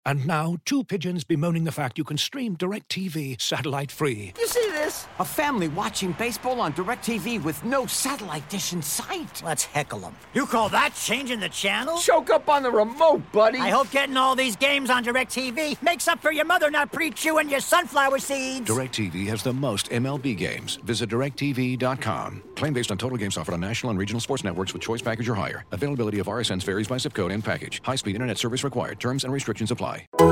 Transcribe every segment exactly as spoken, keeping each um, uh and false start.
And now, two pigeons bemoaning the fact you can stream DirecTV satellite-free. You see this? A family watching baseball on DirecTV with no satellite dish in sight. Let's heckle them. You call that changing the channel? Choke up on the remote, buddy. I hope getting all these games on DirecTV makes up for your mother not pre-chewing your sunflower seeds. DirecTV has the most M L B games. Visit direct T V dot com. Claim based on total games offered on national and regional sports networks with choice package or higher. Availability of R S Ns varies by zip code and package. High-speed internet service required. Terms and restrictions apply. All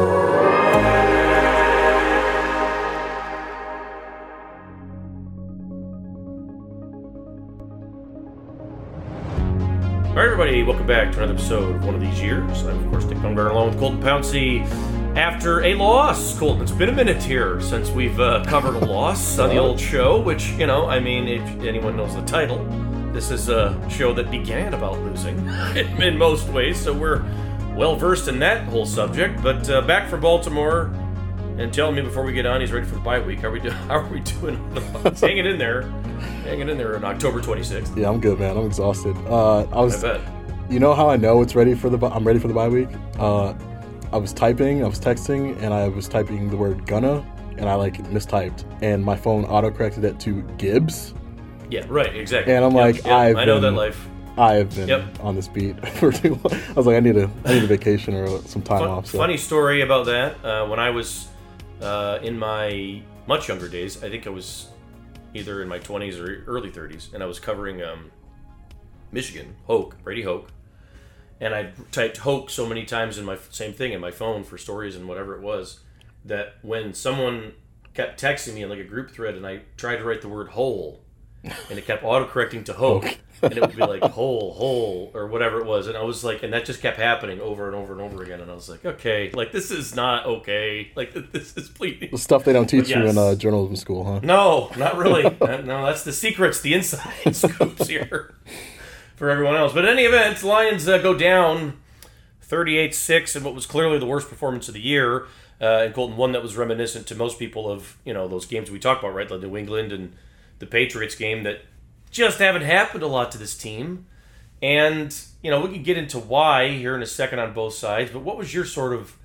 right, everybody, welcome back to another episode of One of These Years. I'm, of course, Dick Bumgarner, along with Colton Pouncey. After a loss, Colton, it's been a minute here since we've uh, covered a loss on the old show, which, you know, I mean, if anyone knows the title, this is a show that began about losing in most ways, so we're well-versed in that whole subject. But uh, back from Baltimore, and telling me before we get on, he's ready for the bye week. How are we, do- how are we doing? Hanging in there. Hanging in there on October twenty-sixth. Yeah, I'm good, man. I'm exhausted. Uh, I was. I bet. You know how I know it's ready for the. I'm ready for the bye week. Uh, I was typing, I was texting, and I was typing the word "gonna," and I like mistyped, and my phone auto-corrected it to Gibbs. Yeah, right, exactly. And I'm yep, like, yep, I've I know been, that life. I have been Yep. on this beat for too long. I was like, I need a, I need a vacation or some time Fun, off. So. Funny story about that. Uh, when I was uh, in my much younger days, I think I was either in my twenties or early thirties, and I was covering um, Michigan, Hoke, Brady Hoke, and I typed Hoke so many times in my same thing in my phone for stories and whatever it was, that when someone kept texting me in like a group thread, and I tried to write the word hole, and it kept autocorrecting to Hoke, and it would be like hole, hole, or whatever it was, and I was like, and that just kept happening over and over and over again, and I was like, okay, like this is not okay, like this is please. The stuff they don't teach Yes. you in uh, journalism school, huh? No, not really. No, that's the secrets, the inside scoops here for everyone else. But in any event, Lions uh, go down thirty-eight six in what was clearly the worst performance of the year. Uh, and Colton, one that was reminiscent to most people of, you know, those games we talked about, right? Like New England and the Patriots game that just haven't happened a lot to this team. And, you know, we can get into why here in a second on both sides. But what was your sort of,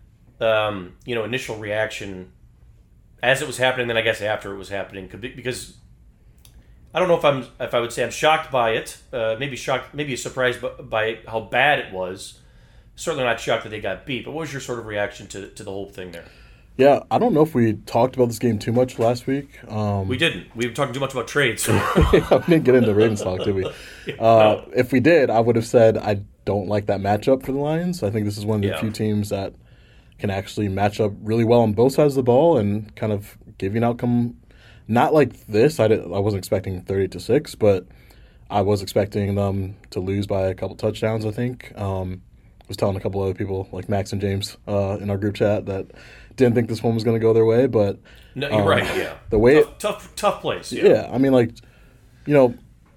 um, you know, initial reaction as it was happening, then I guess after it was happening? Because I don't know if I'm if I would say I'm shocked by it. Uh, maybe shocked, maybe surprised by, by how bad it was. Certainly not shocked that they got beat. But what was your sort of reaction to to the whole thing there? Yeah, I don't know if we talked about this game too much last week. Um, We didn't. We were talking too much about trades. we didn't get into Ravens talk, did we? Uh, No. If we did, I would have said I don't like that matchup for the Lions. I think this is one of the Yeah. few teams that can actually match up really well on both sides of the ball and kind of give you an outcome. Not like this. I, didn't, I wasn't expecting thirty to six, but I was expecting them to lose by a couple touchdowns, I think. Um, I was telling a couple other people, like Max and James, uh, in our group chat that didn't think this one was going to go their way, but No, you're um, right. Yeah, the way tough, it, tough, tough place. Yeah. yeah, I mean, like, you know,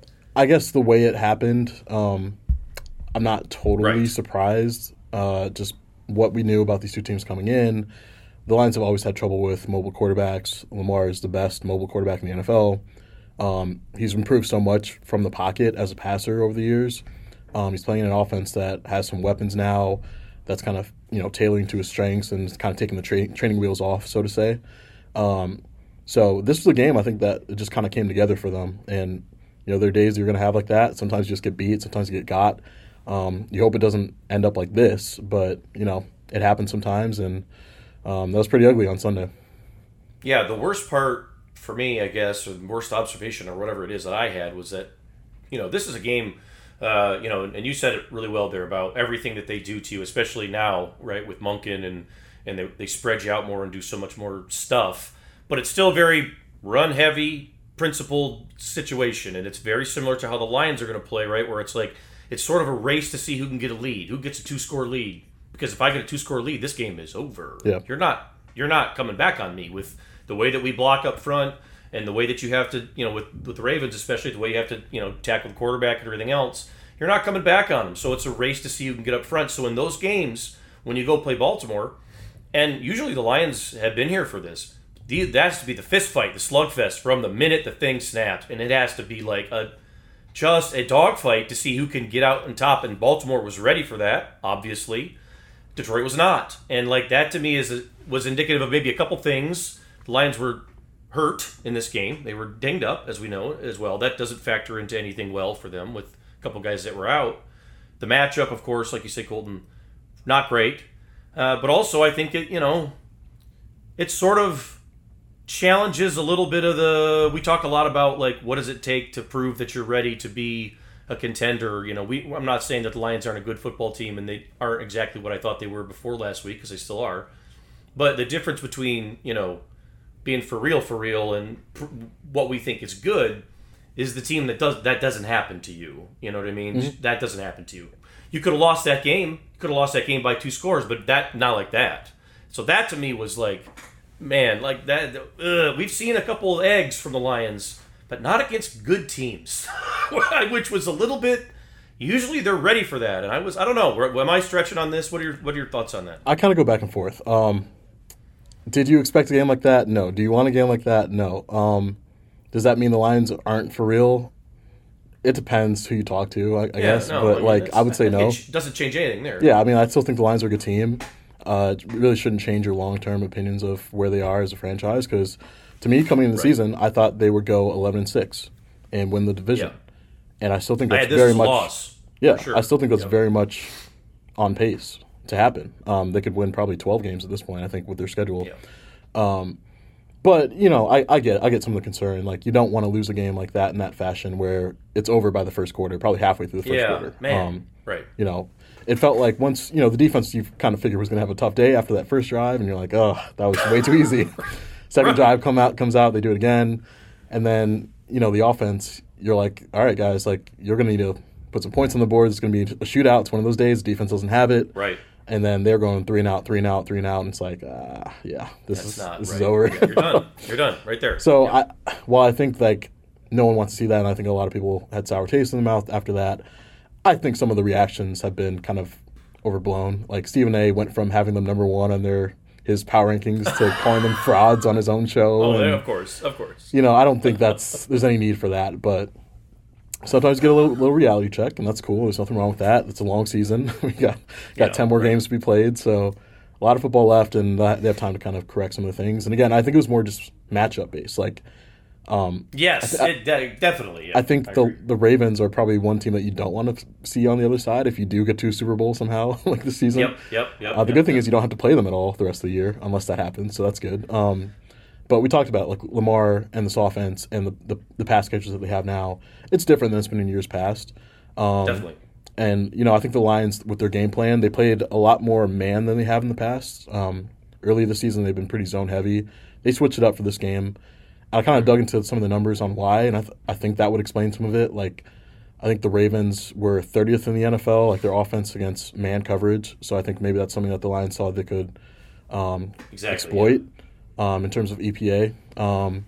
I guess the way it happened, um, I'm not totally Right. surprised. Uh, just what we knew about these two teams coming in. The Lions have always had trouble with mobile quarterbacks. Lamar is the best mobile quarterback in the N F L. Um, he's improved so much from the pocket as a passer over the years. Um, he's playing in an offense that has some weapons now that's kind of, you know, tailoring to his strengths and kind of taking the tra- training wheels off, so to say. Um, so this was a game, I think, that it just kind of came together for them. And, you know, there are days you're going to have like that. Sometimes you just get beat. Sometimes you get got. Um, you hope it doesn't end up like this, but, you know, it happens sometimes. And um, that was pretty ugly on Sunday. Yeah, the worst part for me, I guess, or the worst observation or whatever it is that I had was that, you know, this is a game, uh, you know, and you said it really well there about everything that they do to you, especially now, right, with Monken, and, and they, they spread you out more and do so much more stuff. But it's still a very run-heavy, principled situation, and it's very similar to how the Lions are going to play, right, where it's like it's sort of a race to see who can get a lead, who gets a two-score lead. Because if I get a two-score lead, this game is over. Yeah. You're not you're not coming back on me with the way that we block up front and the way that you have to, you know, with, with the Ravens especially, the way you have to, you know, tackle the quarterback and everything else. You're not coming back on them. So it's a race to see who can get up front. So in those games, when you go play Baltimore, and usually the Lions have been here for this, the, that has to be the fist fight, the slugfest from the minute the thing snapped. And it has to be like a just a dogfight to see who can get out on top. And Baltimore was ready for that, obviously. Detroit was not. And like that to me is a, was indicative of maybe a couple things. The Lions were hurt in this game. They were dinged up, as we know, as well. That doesn't factor into anything well for them with a couple guys that were out. The matchup, of course, like you say, Colton, not great. Uh, but also, I think it, you know, it sort of challenges a little bit of the. We talk a lot about like what does it take to prove that you're ready to be a contender. You know, we. I'm not saying that the Lions aren't a good football team and they aren't exactly what I thought they were before last week, because they still are. But the difference between, you know, being for real, for real, and pr- what we think is good is the team that does that doesn't happen to you. You know what I mean? Mm-hmm. That doesn't happen to you. You could have lost that game. You could have lost that game by two scores, but that not like that. So that to me was like, man, like that. Ugh, we've seen a couple of eggs from the Lions, but not against good teams, which was a little bit. Usually they're ready for that, and I was. I don't know. Am I stretching on this? What are your What are your thoughts on that? I kind of go back and forth. Um, Did you expect a game like that? No. Do you want a game like that? No. Um, does that mean the Lions aren't for real? It depends who you talk to, I, I yeah, guess. No, but I mean, like, I would say no. It doesn't change anything there. Yeah, I mean, I still think the Lions are a good team. Uh, it really shouldn't change your long-term opinions of where they are as a franchise. Because to me, coming into the right. season, I thought they would go eleven and six and win the division. Yeah. And I still think that's I, very much. Loss, yeah, sure. I still think that's yep. very much on pace to happen. Um, they could win probably twelve games at this point, I think, with their schedule. Yeah. Um, but you know, I, I get I get some of the concern. Like, you don't want to lose a game like that in that fashion where it's over by the first quarter, probably halfway through the first yeah, quarter. man. Um, right. You know, it felt like once you know the defense, you kind of figured was going to have a tough day after that first drive, and you're like, oh, that was way too easy. Second right. drive come out comes out, they do it again, and then you know the offense. You're like, all right, guys, like you're going to need to put some points on the board. It's going to be a shootout. It's one of those days. The defense doesn't have it. Right. And then they're going three and out, three and out, three and out, and it's like, ah, yeah, this That's is not, this right. is over. Yeah, you're done. You're done right there. So, yeah. I, while I think like no one wants to see that, and I think a lot of people had sour taste in their mouth after that, I think some of the reactions have been kind of overblown. Like Stephen A. went from having them number one on their his power rankings to calling them frauds on his own show. Oh, and, yeah, of course, of course. You know, I don't think that's there's any need for that, but. Sometimes you get a little, little reality check, and that's cool. There's nothing wrong with that. It's a long season. we got got Yeah, ten more right. games to be played, so a lot of football left, and they have time to kind of correct some of the things. And again, I think it was more just matchup based. Like, um, yes, I, it, de- definitely. Yeah, I think I the agree. the Ravens are probably one team that you don't want to see on the other side if you do get to a Super Bowl somehow, like this season. Yep, yep, yep. Uh, the yep, good thing yep. is you don't have to play them at all the rest of the year unless that happens, so that's good. Um, But we talked about like Lamar and this offense and the, the, the pass catchers that they have now. It's different than it's been in years past. Um, Definitely. And, you know, I think the Lions, with their game plan, they played a lot more man than they have in the past. Um, early this season, they've been pretty zone heavy. They switched it up for this game. I kind of dug into some of the numbers on why, and I, th- I think that would explain some of it. Like, I think the Ravens were thirtieth in the N F L, like their offense against man coverage. So I think maybe that's something that the Lions saw they could um, Exactly, exploit. Um, in terms of E P A. Um,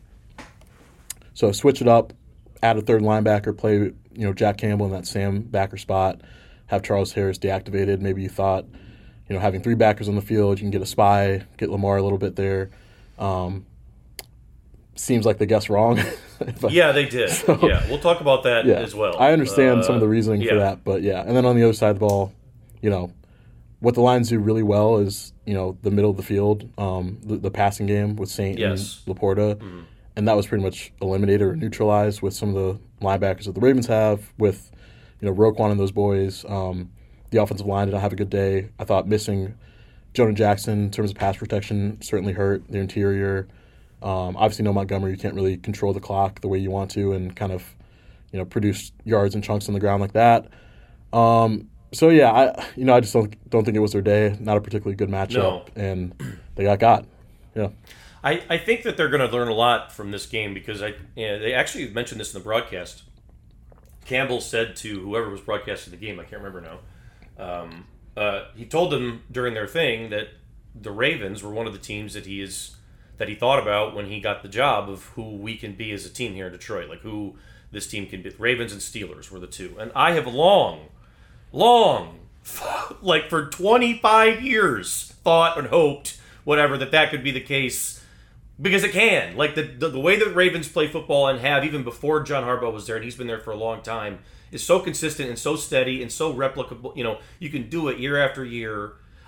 so switch it up, add a third linebacker, play you know Jack Campbell in that Sam backer spot, have Charles Harris deactivated. Maybe you thought, you know, having three backers on the field, you can get a spy, get Lamar a little bit there. Um, seems like they guessed wrong. But, yeah, they did. so, yeah, we'll talk about that yeah, as well. I understand Uh, some of the reasoning yeah. for that, but yeah. And then on the other side of the ball, you know, what the Lions do really well is, you know, the middle of the field, um, the, the passing game with Saint Yes. and Laporta. Mm-hmm. And that was pretty much eliminated or neutralized with some of the linebackers that the Ravens have with, you know, Roquan and those boys. Um, the offensive line did not have a good day. I thought missing Jonah Jackson in terms of pass protection certainly hurt the interior. Um, obviously, no Montgomery. You can't really control the clock the way you want to and kind of, you know, produce yards and chunks on the ground like that. Um, So yeah, I you know I just don't don't think it was their day. Not a particularly good matchup, No. and they got got. Yeah, I, I think that they're going to learn a lot from this game because I you know, they actually mentioned this in the broadcast. Campbell said to whoever was broadcasting the game, I can't remember now. Um, uh, he told them during their thing that the Ravens were one of the teams that he is that he thought about when he got the job of who we can be as a team here in Detroit, like who this team can be. Ravens and Steelers were the two, and I have long. Long, like for twenty-five years, thought and hoped, whatever, that that could be the case. Because it can. Like, the, the the way that Ravens play football and have, even before John Harbaugh was there, and he's been there for a long time, is so consistent and so steady and so replicable. You know, you can do it year after year.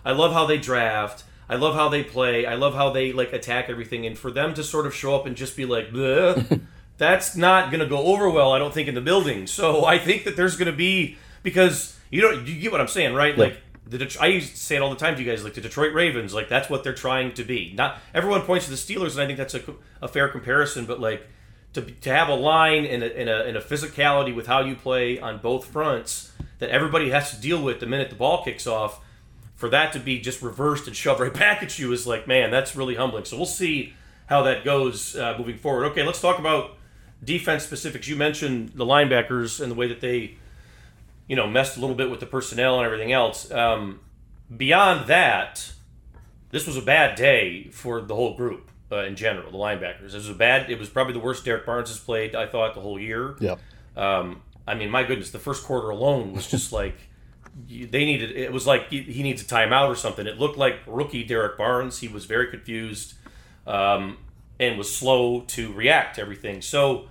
I love how they draft. I love how they play. I love how they like attack everything. And for them to sort of show up and just be like, bleh, that's not going to go over well, I don't think, in the building. So I think that there's going to be, because you don't, you get what I'm saying, right? Yeah. Like, the Det- I used to say it all the time to you guys, like the Detroit Ravens, like that's what they're trying to be. Not everyone points to the Steelers, and I think that's a, a fair comparison. But like to to have a line and a, and a and a physicality with how you play on both fronts that everybody has to deal with the minute the ball kicks off, for that to be just reversed and shoved right back at you is like, man, that's really humbling. So we'll see how that goes uh, moving forward. Okay, let's talk about defense specifics. You mentioned the linebackers and the way that they, you know, messed a little bit with the personnel and everything else. Um, beyond that, this was a bad day for the whole group uh, in general, the linebackers. It was a bad. It was probably the worst Derek Barnes has played, I thought, the whole year. Yeah. Um, I mean, my goodness, the first quarter alone was just like you- they needed. It was like he, he needs a timeout or something. It looked like rookie Derek Barnes. He was very confused um, and was slow to react to everything. So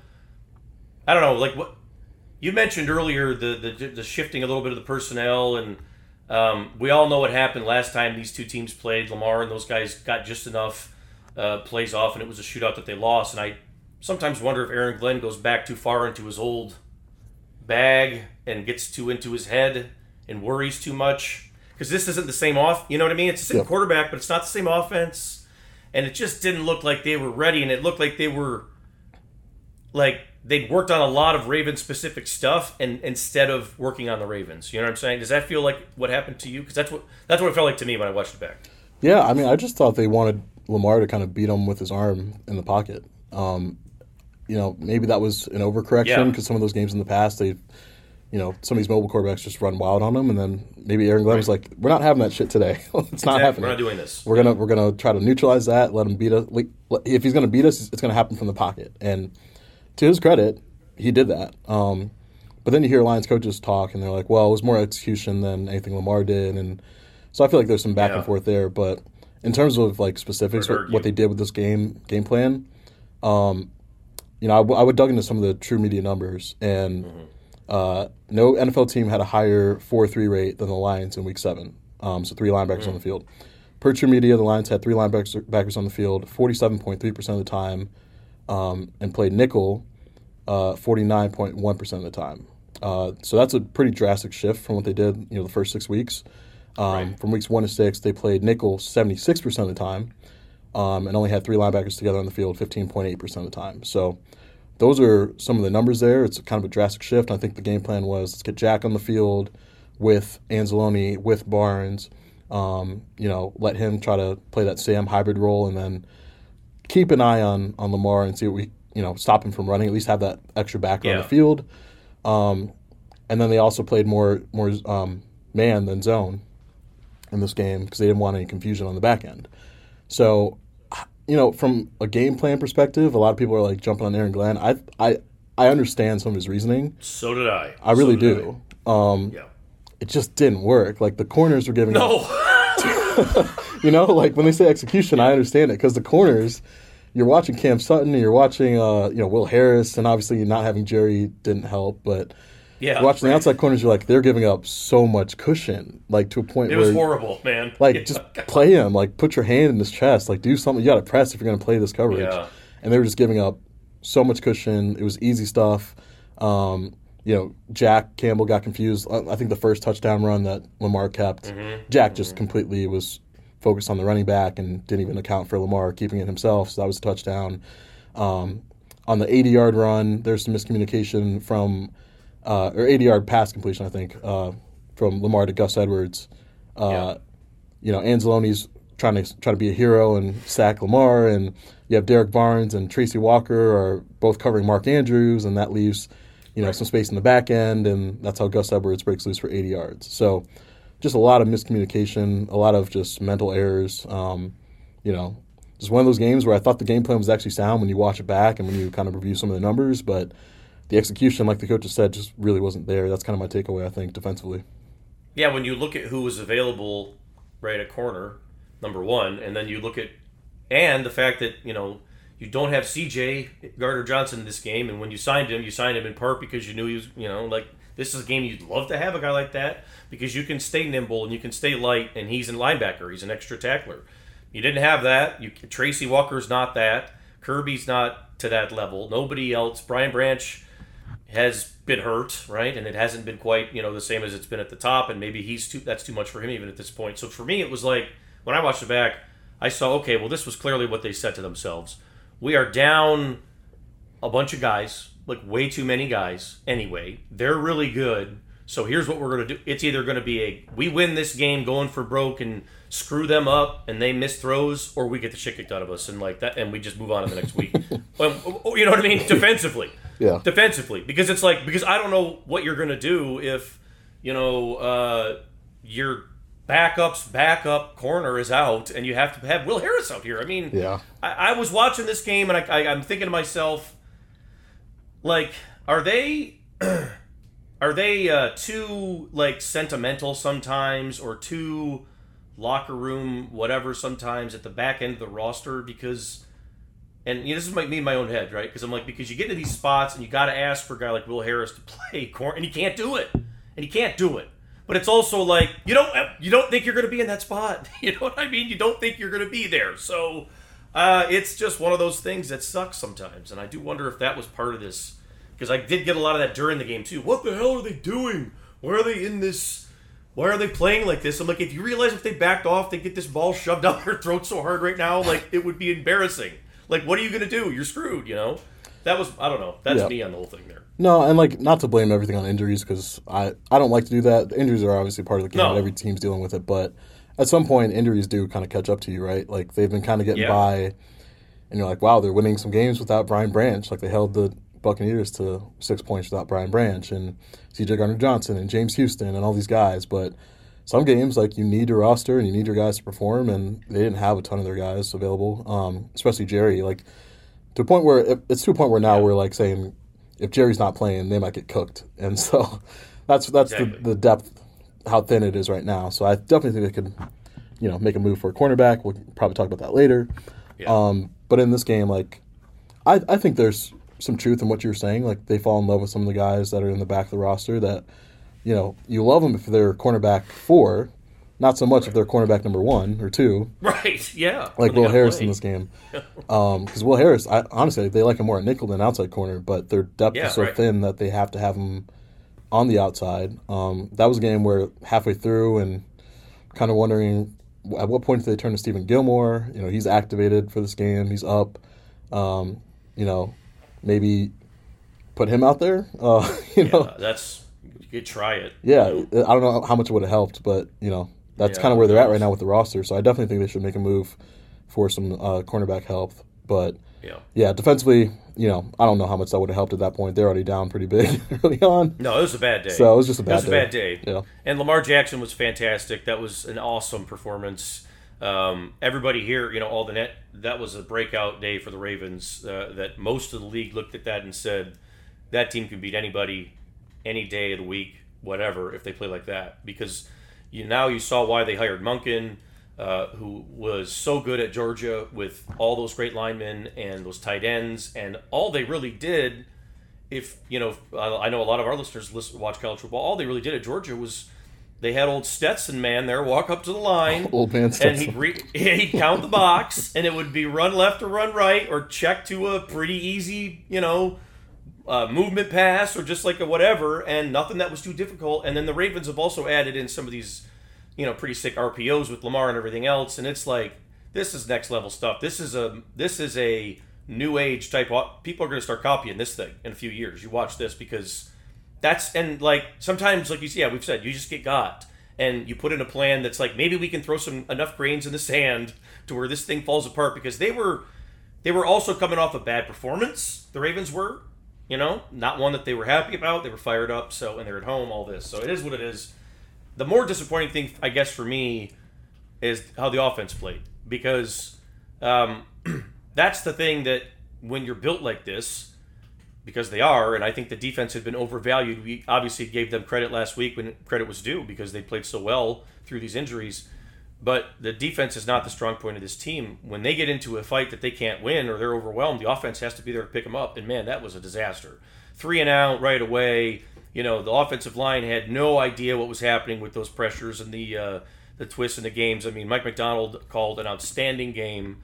I don't know, like what. You mentioned earlier the, the the shifting a little bit of the personnel, and um, we all know what happened last time these two teams played. Lamar and those guys got just enough uh, plays off, and it was a shootout that they lost. And I sometimes wonder if Aaron Glenn goes back too far into his old bag and gets too into his head and worries too much. Because this isn't the same off, you know what I mean? It's the same Yeah. quarterback, but it's not the same offense. And it just didn't look like they were ready, and it looked like they were like they'd worked on a lot of Raven-specific stuff, and instead of working on the Ravens. You know what I'm saying? Does that feel like what happened to you? Because that's what that's what it felt like to me when I watched it back. Yeah, I mean, I just thought they wanted Lamar to kind of beat him with his arm in the pocket. Um, you know, maybe that was an overcorrection Yeah. because some of those games in the past, they, you know, some of these mobile quarterbacks just run wild on them, and then maybe Aaron Glenn was like, "We're not having that shit today. It's not Exactly. happening. We're not doing this. We're gonna we're gonna try to neutralize that. Let him beat us. Like, if he's gonna beat us, it's gonna happen from the pocket." And to his credit, he did that. Um, but then you hear Lions coaches talk, and they're like, well, it was more execution than anything Lamar did. And so I feel like there's some back Yeah. and forth there. But in terms of like specifics, I'd what, argue. what they did with this game game plan, um, you know, I, w- I would dug into some of the true media numbers. And Mm-hmm. uh, no N F L team had a higher four three rate than the Lions in week seven. Um, so three linebackers Mm-hmm. on the field. Per true media, the Lions had three linebackers backers on the field forty-seven point three percent of the time um, and played nickel Uh, forty-nine point one percent of the time. Uh, so that's a pretty drastic shift from what they did, you know, the first six weeks. Um, Right. From weeks one to six, they played nickel seventy-six percent of the time um, and only had three linebackers together on the field fifteen point eight percent of the time. So those are some of the numbers there. It's kind of a drastic shift. I think the game plan was let's get Jack on the field with Anzalone, with Barnes, um, you know, let him try to play that Sam hybrid role, and then keep an eye on, on Lamar and see what we you know, stop him from running, at least have that extra backer on Yeah. the field. Um, and then they also played more more um, man than zone in this game because they didn't want any confusion on the back end. So, you know, from a game plan perspective, a lot of people are like jumping on Aaron Glenn. I I, I understand some of his reasoning. So did I. I really So did do. Um, I. Yeah. it just didn't work. Like the corners were giving up. No. You know, like when they say execution, I understand it because the corners, you're watching Cam Sutton and you're watching, uh, you know, Will Harris, and obviously not having Jerry didn't help. But Yeah. you're watching the outside corners, you're like, they're giving up so much cushion, like to a point It where, was horrible, man. like, Yeah. just play him, like put your hand in his chest, like do something. You got to press if you're going to play this coverage. Yeah. And they were just giving up so much cushion. It was easy stuff. Um, you know, Jack Campbell got confused. I I think the first touchdown run that Lamar kept, Mm-hmm. Jack just completely was focused on the running back and didn't even account for Lamar keeping it himself. So that was a touchdown. Um, on the eighty-yard run, there's some miscommunication from, uh, or eighty-yard pass completion, I think, uh, from Lamar to Gus Edwards. Uh, Yeah. You know, Anzalone's trying to try to be a hero and sack Lamar, and you have Derek Barnes and Tracy Walker are both covering Mark Andrews, and that leaves, you know, some space in the back end, and that's how Gus Edwards breaks loose for eighty yards. So just a lot of miscommunication, a lot of just mental errors. Um, you know, just one of those games where I thought the game plan was actually sound when you watch it back and when you kind of review some of the numbers, but the execution, like the coach has said, just really wasn't there. That's kind of my takeaway, I think, defensively. Yeah, when you look at who was available right at corner, number one, and then you look at, and the fact that, you know, you don't have C J Gardner Johnson in this game, and when you signed him, you signed him in part because you knew he was, you know, like, This is a game you'd love to have a guy like that because you can stay nimble and you can stay light, and he's a linebacker. He's an extra tackler. You didn't have that. You, Tracy Walker's not that. Kirby's not to that level. Nobody else. Brian Branch has been hurt, right? And it hasn't been quite, you know, the same as it's been at the top, and maybe he's too that's too much for him even at this point. So for me, it was like, when I watched it back, I saw, okay, well, this was clearly what they said to themselves. We are down a bunch of guys, like way too many guys anyway. They're really good. So here's what we're going to do. It's either going to be a, we win this game going for broke and screw them up and they miss throws, or we get the shit kicked out of us and like that, and we just move on to the next week. um, you know what I mean? Defensively. Yeah. Defensively. Because it's like, because I don't know what you're going to do if, you know, uh, your backup's backup corner is out and you have to have Will Harris out here. I mean, yeah. I, I was watching this game and I, I, I'm thinking to myself, like, are they... Are they uh, too, like, sentimental sometimes, or too locker room whatever sometimes at the back end of the roster? Because, and you know, this is my, me in my own head, right? Because I'm like, because you get into these spots and you got to ask for a guy like Will Harris to play corner, and he can't do it, and he can't do it. But it's also like, you don't you don't think you're going to be in that spot. You know what I mean? You don't think you're going to be there. So uh, it's just one of those things that sucks sometimes, and I do wonder if that was part of this. Because I did get a lot of that during the game, too. What the hell are they doing? Why are they in this? Why are they playing like this? I'm like, if you realize if they backed off, they get this ball shoved down their throat so hard right now, like, it would be embarrassing. Like, what are you going to do? You're screwed, you know? That was, I don't know. That's yeah. me on the whole thing there. No, and, like, not to blame everything on injuries, because I, I don't like to do that. The injuries are obviously part of the game, No. and every team's dealing with it. But at some point, injuries do kind of catch up to you, right? Like, they've been kind of getting Yeah. by, and you're like, wow, they're winning some games without Brian Branch. Like, they held the Buccaneers to six points without Brian Branch and C J Gardner-Johnson and James Houston and all these guys. But some games, like, you need your roster and you need your guys to perform, and they didn't have a ton of their guys available, um, especially Jerry. Like, to a point where it, it's to a point where now we're like saying, if Jerry's not playing, they might get cooked. And so that's that's Exactly. the, the depth, how thin it is right now. So I definitely think they could, you know, make a move for a cornerback. We'll probably talk about that later. Yeah. Um, but in this game, like, I, I think there's some truth in what you're saying. Like, they fall in love with some of the guys that are in the back of the roster that, you know, you love them if they're cornerback four, not so much if they're cornerback number one or two. Right, yeah. Like When they Will gotta Harris play. in this game. Because um, Will Harris, I, honestly, they like him more at nickel than outside corner, but their depth Yeah, is so right. thin that they have to have him on the outside. Um, that was a game where halfway through and kind of wondering at what point did they turn to Stephen Gilmore? You know, he's activated for this game. He's up. Um, you know, maybe put him out there. Uh, you know, Yeah, that's, you could try it. yeah, You know? I don't know how much it would have helped, but, you know, that's Yeah, kind of where they're at who right knows? now with the roster. So I definitely think they should make a move for some uh, cornerback help. But, Yeah. yeah, defensively, you know, I don't know how much that would have helped at that point. They're already down pretty big early on. No, it was a bad day. So it was just a bad It was day. a bad day. Yeah. And Lamar Jackson was fantastic. That was an awesome performance. Um, everybody here, you know, all the net, that was a breakout day for the Ravens. Uh, that most of the league looked at that and said, that team can beat anybody any day of the week, whatever, if they play like that. Because you now you saw why they hired Munkin, uh, who was so good at Georgia with all those great linemen and those tight ends. And all they really did, if, you know, I know a lot of our listeners listen, watch college football, all they really did at Georgia was they had old Stetson man there walk up to the line. Old man And Stetson. he'd, re- he'd count the box, and it would be run left or run right, or check to a pretty easy, you know, uh, movement pass, or just like a whatever, and nothing that was too difficult. And then the Ravens have also added in some of these, you know, pretty sick R P Os with Lamar and everything else. And it's like, this is next level stuff. This is a this is a new age type. Of, people are going to start copying this thing in a few years. You watch this, because that's, and like sometimes, like you see, yeah, we've said, you just get got, and you put in a plan that's like, maybe we can throw some enough grains in the sand to where this thing falls apart, because they were they were also coming off a bad performance. The Ravens were, you know, not one that they were happy about. They were fired up, so, and they're at home, all this. So it is what it is. The more disappointing thing, I guess, for me is how the offense played, because um, that's the thing that when you're built like this, because they are, and I think the defense had been overvalued. We obviously gave them credit last week when credit was due, because they played so well through these injuries. But the defense is not the strong point of this team. When they get into a fight that they can't win, or they're overwhelmed, the offense has to be there to pick them up. And man, that was a disaster. Three and out right away. You know, the offensive line had no idea what was happening with those pressures and the uh, the twists in the games. I mean, Mike Macdonald called an outstanding game,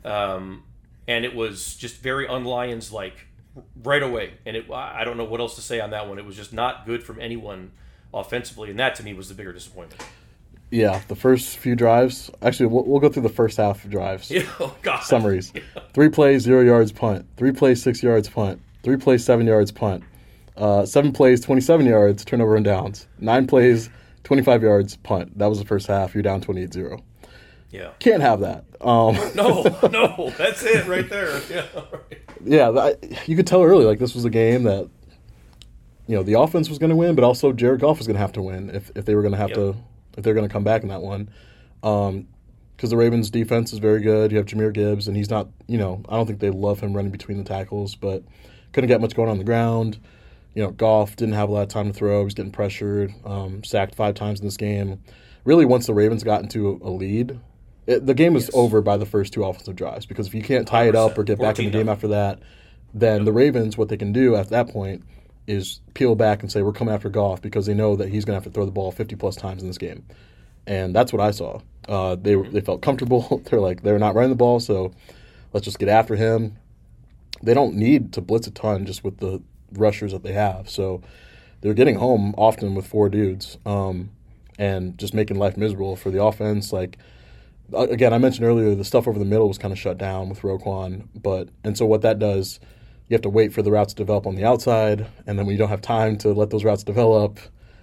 um, and it was just very un-Lions-like right away. And it, I don't know what else to say on that one. It was just not good from anyone offensively, and that to me was the bigger disappointment. Yeah, the first few drives. Actually, we'll, we'll go through the first half of drives. Yeah, oh God. Summaries. Yeah. Three plays, zero yards, punt. Three plays, six yards, punt. Three plays, seven yards, punt. Uh, seven plays, twenty-seven yards, turnover and downs. Nine plays, twenty-five yards, punt. That was the first half. You're down twenty-eight zero. Yeah. Can't have that. Um, no, no, that's it right there. Yeah, right. Yeah, that, you could tell early, like, this was a game that, you know, the offense was going to win, but also Jared Goff was going to have to win if, if they were going to have Yep. to, if they're going to come back in that one. Um, because the Ravens' defense is very good. You have Jahmyr Gibbs, and he's not, you know, I don't think they love him running between the tackles, but couldn't get much going on the ground. You know, Goff didn't have a lot of time to throw. He was getting pressured, um, sacked five times in this game. Really, once the Ravens got into a lead, it, the game was Yes. over by the first two offensive drives, because if you can't tie it up or get back in the game after that, then Yep. the Ravens, what they can do at that point is peel back and say, we're coming after Goff, because they know that he's going to have to throw the ball fifty-plus times in this game. And that's what I saw. Uh, they they felt comfortable. They're like, they're not running the ball, so let's just get after him. They don't need to blitz a ton just with the rushers that they have. So they're getting home often with four dudes um, and just making life miserable for the offense. Like, again, I mentioned earlier, the stuff over the middle was kind of shut down with Roquan. But, and so what that does, you have to wait for the routes to develop on the outside. And then when you don't have time to let those routes develop,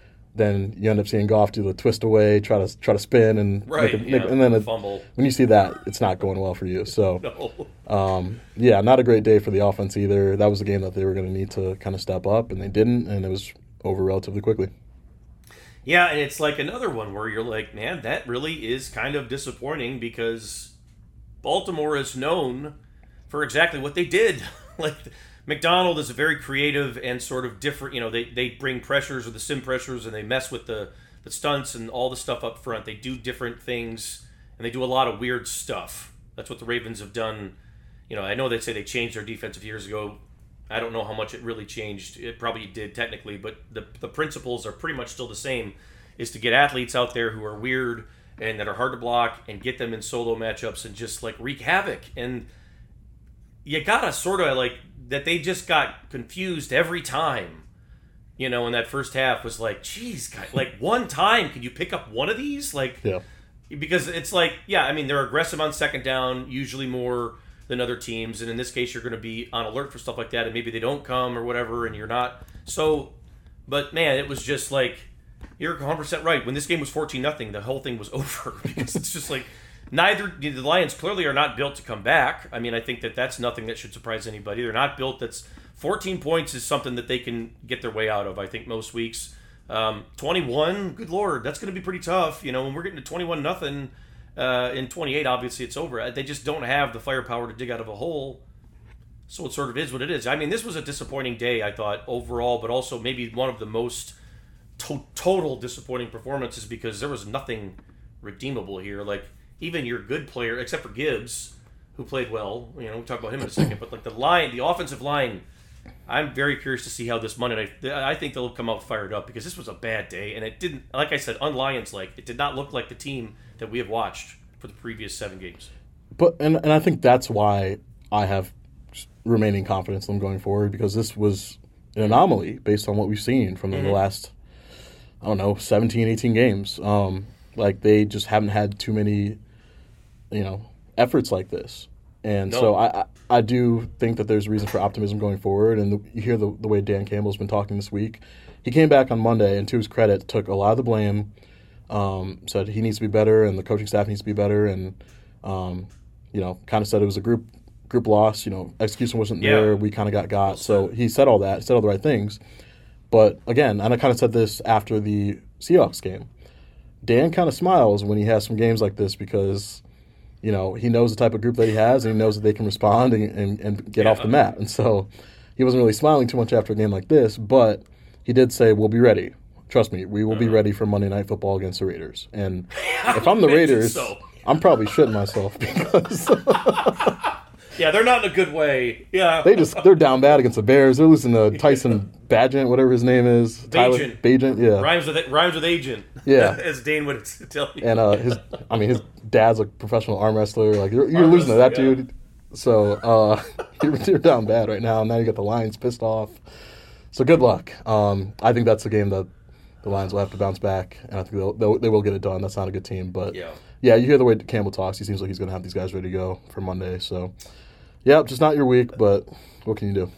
then you end up seeing Goff do the twist away, try to try to spin, and Right, make a, yeah, make, and then it, fumble. when you see that, it's not going well for you. So, No. um, yeah, not a great day for the offense either. That was a game that they were going to need to kind of step up, and they didn't, and it was over relatively quickly. Yeah, and it's like another one where you're like, man, that really is kind of disappointing, because Baltimore is known for exactly what they did. Like, McDonald is a very creative and sort of different, you know, they, they bring pressures or the sim pressures, and they mess with the, the stunts and all the stuff up front. They do different things, and they do a lot of weird stuff. That's what the Ravens have done. You know, I know they say they changed their defensive years ago. I don't know how much it really changed. It probably did technically, but the the principles are pretty much still the same, is to get athletes out there who are weird and that are hard to block and get them in solo matchups and just, like, wreak havoc. And you gotta sort of, like, that they just got confused every time, you know, in that first half was like, geez, guys, like, one time, can you pick up one of these? Like, Yeah. because it's like, yeah, I mean, they're aggressive on second down, usually more than other teams, and in this case, you're going to be on alert for stuff like that, and maybe they don't come or whatever, and you're not. So, but man, it was just like, you're one hundred percent right. When this game was fourteen nothing, the whole thing was over, because it's just like, neither, the Lions clearly are not built to come back. I mean, I think that that's nothing that should surprise anybody. They're not built. That's fourteen points is something that they can get their way out of, I think, most weeks. Um, twenty-one, good Lord, that's going to be pretty tough. You know, when we're getting to twenty-one nothing uh, in twenty-eight, obviously it's over. They just don't have the firepower to dig out of a hole. So it sort of is what it is. I mean, this was a disappointing day, I thought, overall, but also maybe one of the most to- total disappointing performances, because there was nothing redeemable here. Like, even your good player, except for Gibbs, who played well, you know, we'll talk about him in a second, but like the line, the offensive line, I'm very curious to see how this Monday night, I think they'll come out fired up, because this was a bad day, and it didn't, like I said, un-Lions-like, it did not look like the team that we have watched for the previous seven games. But and and I think that's why I have remaining confidence in them going forward, because this was an anomaly based on what we've seen from mm-hmm. the last, I don't know, seventeen, eighteen games. Um, like, they just haven't had too many, you know, efforts like this. And no. so I, I I do think that there's reason for optimism going forward. And the, you hear the, the way Dan Campbell's been talking this week. He came back on Monday, and to his credit, took a lot of the blame, um, said he needs to be better and the coaching staff needs to be better, and, um, you know, kind of said it was a group group loss. You know, execution wasn't yeah. there. We kind of got got. Well so he said all that, said all the right things. But, again, and I kind of said this after the Seahawks game, Dan kind of smiles when he has some games like this, because – you know, he knows the type of group that he has, and he knows that they can respond and, and, and get yeah. off the mat. And so he wasn't really smiling too much after a game like this, but he did say, we'll be ready. Trust me, we will uh-huh. be ready for Monday Night Football against the Raiders. And if I'm the Raiders, so. I'm probably shitting myself, because yeah, they're not in a good way. Yeah. they just, they're down bad against the Bears. They're losing to Tyson Bagent, whatever his name is. Bagent. Bagent, yeah. Rhymes with rhymes with agent. Yeah. As Dane would tell you. And uh, his, I mean, his dad's a professional arm wrestler. Like you're, you're losing to that yeah. dude. So uh, you're, you're down bad right now. Now you got the Lions pissed off. So good luck. Um, I think that's a game that the Lions will have to bounce back, and I think they'll, they'll, they will get it done. That's not a good team, but yeah, yeah you hear the way Campbell talks. He seems like he's going to have these guys ready to go for Monday. So, yeah, just not your week, but what can you do?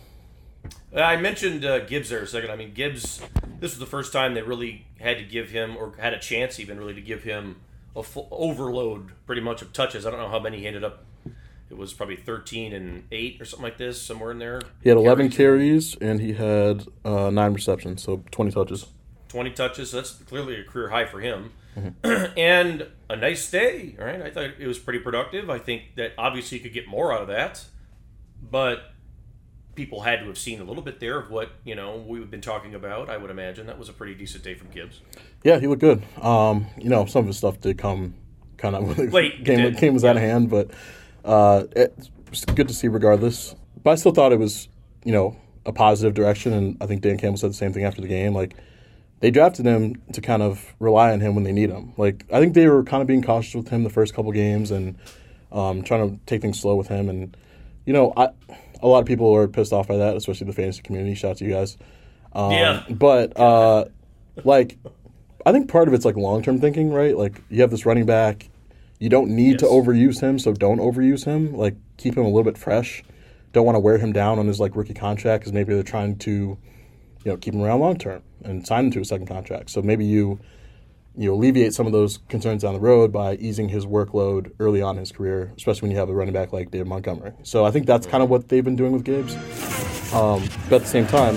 I mentioned uh, Gibbs there a second. I mean, Gibbs, this was the first time they really had to give him, or had a chance even really to give him a full overload pretty much of touches. I don't know how many he ended up. It was probably thirteen and eight or something like this, somewhere in there. He had eleven carries, and he had uh, nine receptions, so twenty touches. twenty touches, so that's clearly a career high for him. Mm-hmm. And a nice day, right? I thought it was pretty productive. I think that obviously you could get more out of that, but people had to have seen a little bit there of what, you know, we've been talking about. I would imagine that was a pretty decent day from Gibbs. Yeah, he looked good. Um, you know, some of his stuff did come kind of when the game, game was yeah. out of hand, but uh, it's good to see regardless. But I still thought it was, you know, a positive direction, and I think Dan Campbell said the same thing after the game. Like, they drafted him to kind of rely on him when they need him. Like, I think they were kind of being cautious with him the first couple games and um, trying to take things slow with him. And, you know, I, a lot of people are pissed off by that, especially the fantasy community. Shout out to you guys. Um, yeah. But, uh, like, I think part of it's, like, long-term thinking, right? Like, you have this running back. You don't need yes. to overuse him, so don't overuse him. Like, keep him a little bit fresh. Don't want to wear him down on his, like, rookie contract because maybe they're trying to, you know, keep him around long-term and sign him to a second contract. So maybe you you alleviate some of those concerns down the road by easing his workload early on in his career, especially when you have a running back like David Montgomery. So I think that's kind of what they've been doing with Gibbs. Um, but at the same time,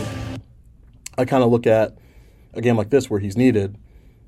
I kind of look at a game like this where he's needed,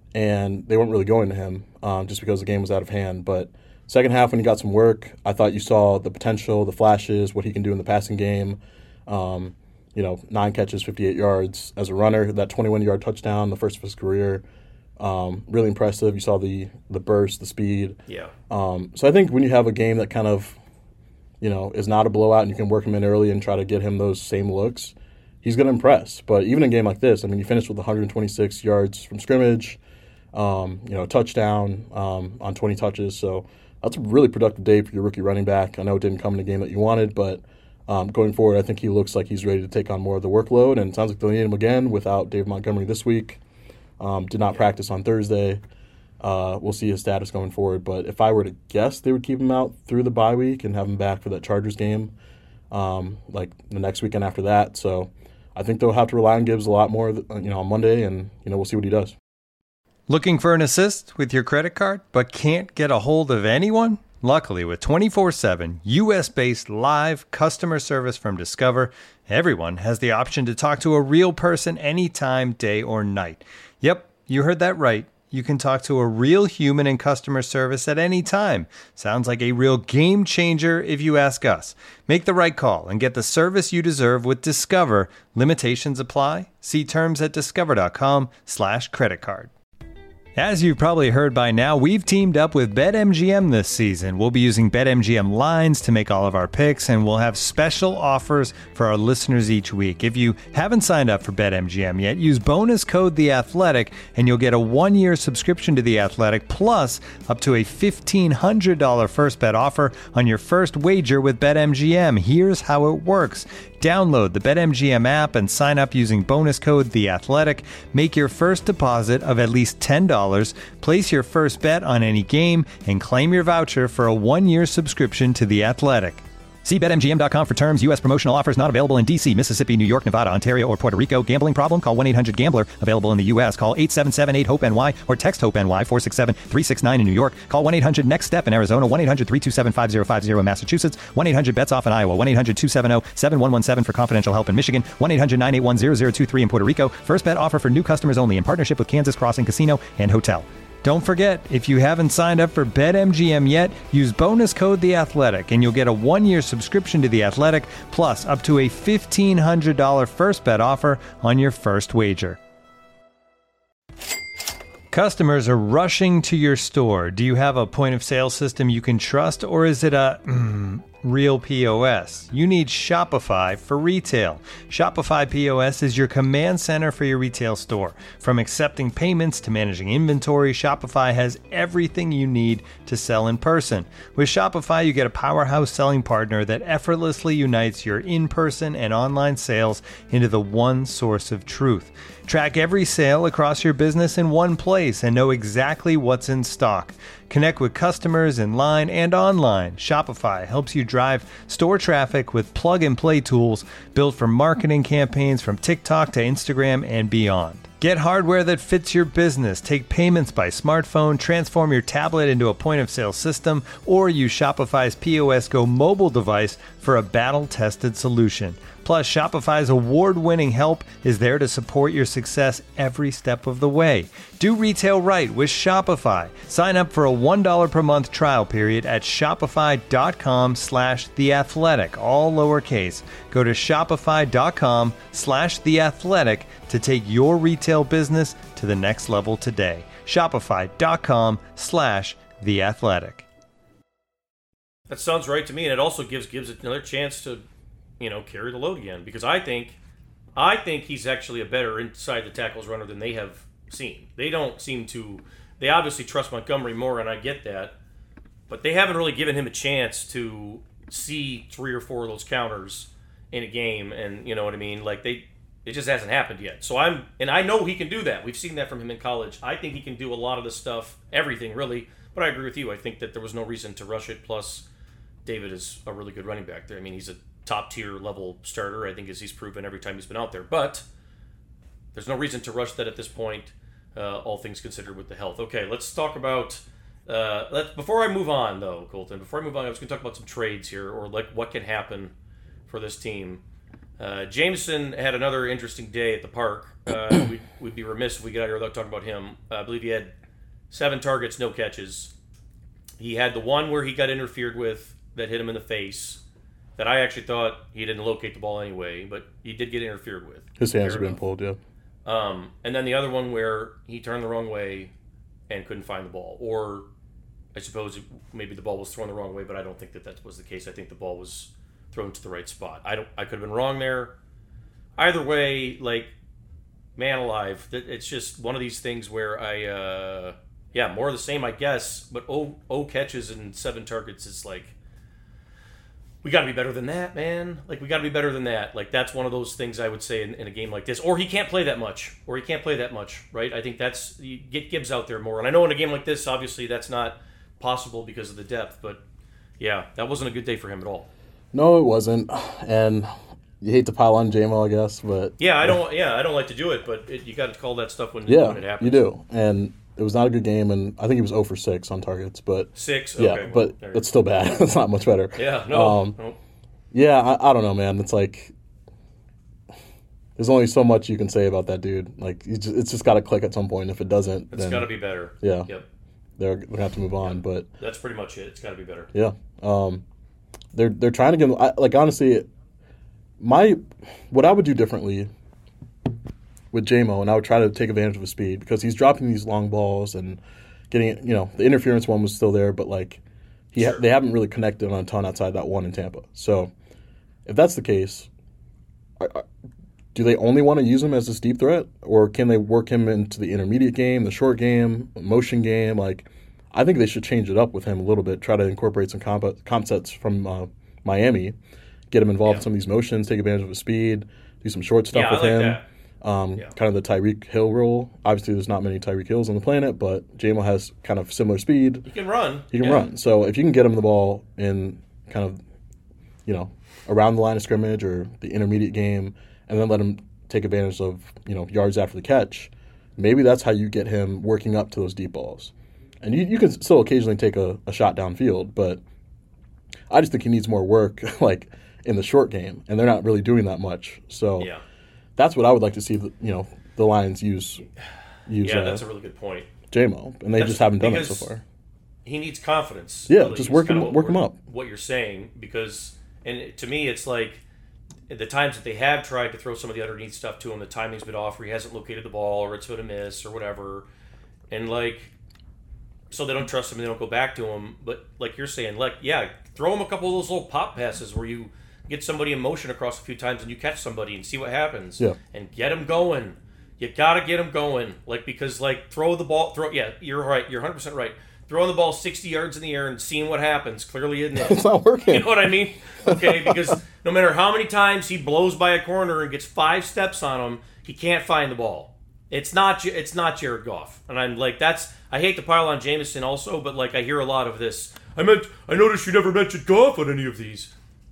and they weren't really going to him um, just because the game was out of hand. But second half when he got some work, I thought you saw the potential, the flashes, what he can do in the passing game. Um, You know, nine catches, fifty-eight yards as a runner. That twenty-one-yard touchdown, the first of his career, um, really impressive. You saw the the burst, the speed. Yeah. Um, so I think when you have a game that kind of, you know, is not a blowout and you can work him in early and try to get him those same looks, he's going to impress. But even in a game like this, I mean, you finished with one hundred twenty-six yards from scrimmage, um, you know, touchdown um, on twenty touches. So that's a really productive day for your rookie running back. I know it didn't come in the game that you wanted, but Um, going forward, I think he looks like he's ready to take on more of the workload, and it sounds like they'll need him again without Dave Montgomery this week. Um, did not practice on Thursday. Uh, we'll see his status going forward, but if I were to guess, they would keep him out through the bye week and have him back for that Chargers game, um, like the next weekend after that. So I think they'll have to rely on Gibbs a lot more, you know, on Monday, and you know we'll see what he does. Looking for an assist with your credit card, but can't get a hold of anyone? Luckily, with twenty-four seven U S-based live customer service from Discover, everyone has the option to talk to a real person anytime, day or night. Yep, you heard that right. You can talk to a real human in customer service at any time. Sounds like a real game changer if you ask us. Make the right call and get the service you deserve with Discover. Limitations apply. See terms at discover.com slash credit card. As you've probably heard by now, we've teamed up with BetMGM this season. We'll be using BetMGM lines to make all of our picks, and we'll have special offers for our listeners each week. If you haven't signed up for BetMGM yet, use bonus code The Athletic, and you'll get a one-year subscription to The Athletic, plus up to a fifteen hundred dollars first bet offer on your first wager with BetMGM. Here's how it works. Download the BetMGM app and sign up using bonus code The Athletic. Make your first deposit of at least ten dollars, place your first bet on any game, and claim your voucher for a one-year subscription to The Athletic. See Bet M G M dot com for terms. U S promotional offers not available in D C, Mississippi, New York, Nevada, Ontario, or Puerto Rico. Gambling problem? Call one eight hundred gambler. Available in the U S. Call eight seven seven eight hope N Y or text HOPE-NY four six seven three six nine in New York. Call one eight hundred next step in Arizona. one eight hundred three two seven five zero five zero in Massachusetts. one eight hundred bets off in Iowa. one eight hundred two seven zero seven one one seven for confidential help in Michigan. one eight hundred nine eight one zero zero two three in Puerto Rico. First bet offer for new customers only in partnership with Kansas Crossing Casino and Hotel. Don't forget, if you haven't signed up for BetMGM yet, use bonus code The Athletic, and you'll get a one-year subscription to The Athletic, plus up to a fifteen hundred dollars first bet offer on your first wager. Customers are rushing to your store. Do you have a point-of-sale system you can trust, or is it a mm, real P O S. You need Shopify for retail. Shopify P O S is your command center for your retail store. From accepting payments to managing inventory, Shopify has everything you need to sell in person. With Shopify, you get a powerhouse selling partner that effortlessly unites your in-person and online sales into the one source of truth. Track every sale across your business in one place and know exactly what's in stock. Connect with customers in line and online. Shopify helps you drive store traffic with plug-and-play tools built for marketing campaigns from TikTok to Instagram and beyond. Get hardware that fits your business. Take payments by smartphone, transform your tablet into a point-of-sale system, or use Shopify's P O S Go mobile device for a battle-tested solution. Plus, Shopify's award-winning help is there to support your success every step of the way. Do retail right with Shopify. Sign up for a one dollar per month trial period at shopify.com slash theathletic, all lowercase. Go to shopify.com slash theathletic to take your retail business to the next level today. Shopify.com slash theathletic. That sounds right to me, and it also gives Gibbs another chance to, you know, carry the load again, because I think I think he's actually a better inside the tackles runner than they have seen. They don't seem to they obviously trust Montgomery more, and I get that, but they haven't really given him a chance to see three or four of those counters in a game, and you know what I mean? Like they it just hasn't happened yet. So I'm and I know he can do that. We've seen that from him in college. I think he can do a lot of the stuff, everything really, but I agree with you. I think that there was no reason to rush it, plus David is a really good running back there. I mean, he's a top-tier level starter, I think, as he's proven every time he's been out there. But there's no reason to rush that at this point, uh, all things considered with the health. Okay, let's talk about... Uh, let's, before I move on, though, Colton, before I move on, I was going to talk about some trades here, or like what can happen for this team. Uh, Jameson had another interesting day at the park. Uh, we'd, we'd be remiss if we get out here without talking about him. Uh, I believe he had seven targets, no catches. He had the one where he got interfered with that hit him in the face, that I actually thought he didn't locate the ball anyway, but he did get interfered with. His hands have been pulled, yeah. Um, and then the other one where he turned the wrong way and couldn't find the ball. Or I suppose maybe the ball was thrown the wrong way, but I don't think that that was the case. I think the ball was thrown to the right spot. I don't. I could have been wrong there. Either way, like, man alive, it's just one of these things where I, uh, yeah, more of the same, I guess, but oh, oh catches and seven targets is like, we got to be better than that, man. Like, we got to be better than that. Like, that's one of those things I would say in, in a game like this. Or he can't play that much. Or he can't play that much, right? I think that's... You get Gibbs out there more. And I know in a game like this, obviously, that's not possible because of the depth. But, yeah, that wasn't a good day for him at all. No, it wasn't. And you hate to pile on J M O, I guess, but... Yeah, I don't Yeah, I don't like to do it, but it, you got to call that stuff when, yeah, when it happens. You do. And... It was not a good game, and I think he was zero for six on targets. But Six? Okay. Yeah, well, but it's still bad. It's not much better. Yeah, no. Um, no. Yeah, I, I don't know, man. It's like there's only so much you can say about that dude. Like, you just, it's just got to click at some point. If it doesn't, it's got to be better. Yeah. Yep. They're going to have to move on, yep. but That's pretty much it. It's got to be better. Yeah. Um, they're they're trying to get I, like honestly, my what I would do differently with J M O, and I would try to take advantage of his speed because he's dropping these long balls and getting, you know, the interference one was still there, but like he sure. ha- they haven't really connected on a ton outside that one in Tampa. So if that's the case, are, are, do they only want to use him as this deep threat, or can they work him into the intermediate game, the short game, motion game? Like, I think they should change it up with him a little bit, try to incorporate some comp, comp sets from uh, Miami, get him involved yeah. in some of these motions, take advantage of his speed, do some short stuff yeah, with I like him. That. Um, yeah. Kind of the Tyreek Hill role. Obviously, there's not many Tyreek Hills on the planet, but J M O has kind of similar speed. He can run. He can yeah. run. So if you can get him the ball in kind of, you know, around the line of scrimmage or the intermediate game, and then let him take advantage of, you know, yards after the catch, maybe that's how you get him working up to those deep balls. And you, you can still occasionally take a, a shot downfield, but I just think he needs more work, like, in the short game, and they're not really doing that much. So yeah. that's what I would like to see, you know, the Lions use. use yeah, uh, that's a really good point. J M O, and they that's just haven't done it because so far. He needs confidence. Yeah, really, just is work him, kinda work him what- up. What you're saying, because, and to me, it's like the times that they have tried to throw some of the underneath stuff to him, the timing's been off, or he hasn't located the ball, or it's been a miss, or whatever, and like, so they don't trust him and they don't go back to him. But like you're saying, like, yeah, throw him a couple of those little pop passes where you get somebody in motion across a few times and you catch somebody and see what happens. Yeah. And get him going. You got to get him going. Like, because, like, throw the ball, throw, yeah, you're right. You're one hundred percent right. Throwing the ball sixty yards in the air and seeing what happens clearly isn't it. It's not working. You know what I mean? Okay, because no matter how many times he blows by a corner and gets five steps on him, he can't find the ball. It's not it's not Jared Goff. And I'm like, that's, I hate to pile on Jameson also, but like I hear a lot of this. I meant, I noticed you never mentioned Goff on any of these.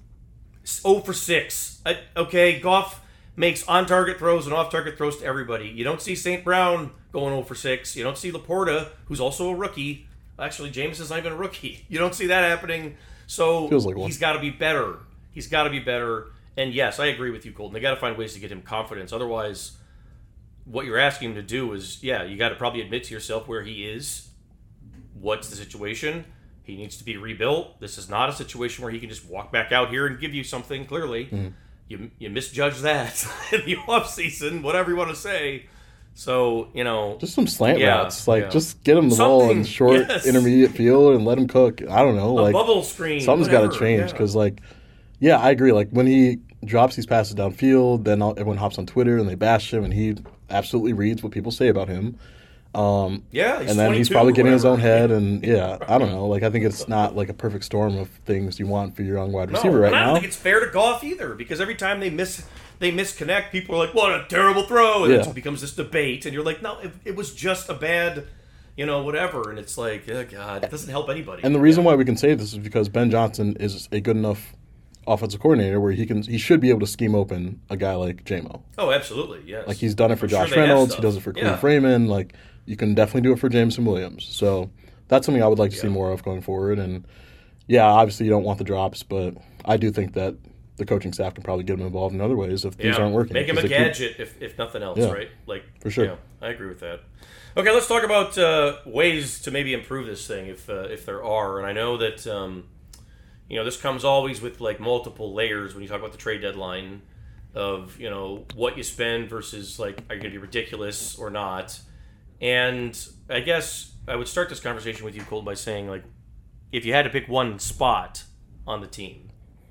oh for six. I, okay, Goff makes on-target throws and off-target throws to everybody. You don't see Saint Brown going oh for six. You don't see Laporta, who's also a rookie. Actually, Jameson's not even a rookie. You don't see that happening. So Feels like one. He's got to be better. He's got to be better. And yes, I agree with you, Colton. They got to find ways to get him confidence. Otherwise, what you're asking him to do is, yeah, you got to probably admit to yourself where he is. What's the situation? He needs to be rebuilt. This is not a situation where he can just walk back out here and give you something, clearly. Mm-hmm. You you misjudged that in the offseason, whatever you want to say. So, you know. Just some slant yeah, routes. Like, yeah. just get him the Something, ball in short, yes. intermediate field and let him cook. I don't know. A like bubble screen. Something's got to change because, yeah. like, yeah, I agree. Like, when he drops these passes downfield, then everyone hops on Twitter and they bash him, and he absolutely reads what people say about him. Um, yeah, he's and then he's twenty-two, probably getting in his own whatever. head, and yeah, I don't know. Like, I think it's not like a perfect storm of things you want for your young wide receiver no, right and I don't now. think it's fair to Goff either, because every time they miss, they misconnect, people are like, "What a terrible throw!" and Yeah. it becomes this debate, and you're like, "No, it, it was just a bad, you know, whatever." And it's like, oh God, it doesn't help anybody. And the reason why we can say this is because Ben Johnson is a good enough offensive coordinator where he can he should be able to scheme open a guy like J M O. Oh, absolutely, yes. Like, he's done it for I'm Josh sure they have Reynolds. He stuff. does it for Cleve Yeah. Freeman. Like, you can definitely do it for Jameson Williams. So that's something I would like to see Yeah. more of going forward. And, yeah, obviously you don't want the drops, but I do think that the coaching staff can probably get him involved in other ways if these Yeah. aren't working. Make him a 'Cause they keep- gadget, if, if nothing else, Yeah. right? Like For sure. Yeah, I agree with that. Okay, let's talk about uh, ways to maybe improve this thing, if uh, if there are. And I know that um, you know this comes always with like multiple layers when you talk about the trade deadline of you know what you spend versus like are you going to be ridiculous or not. And I guess I would start this conversation with you, Colton, by saying like if you had to pick one spot on the team,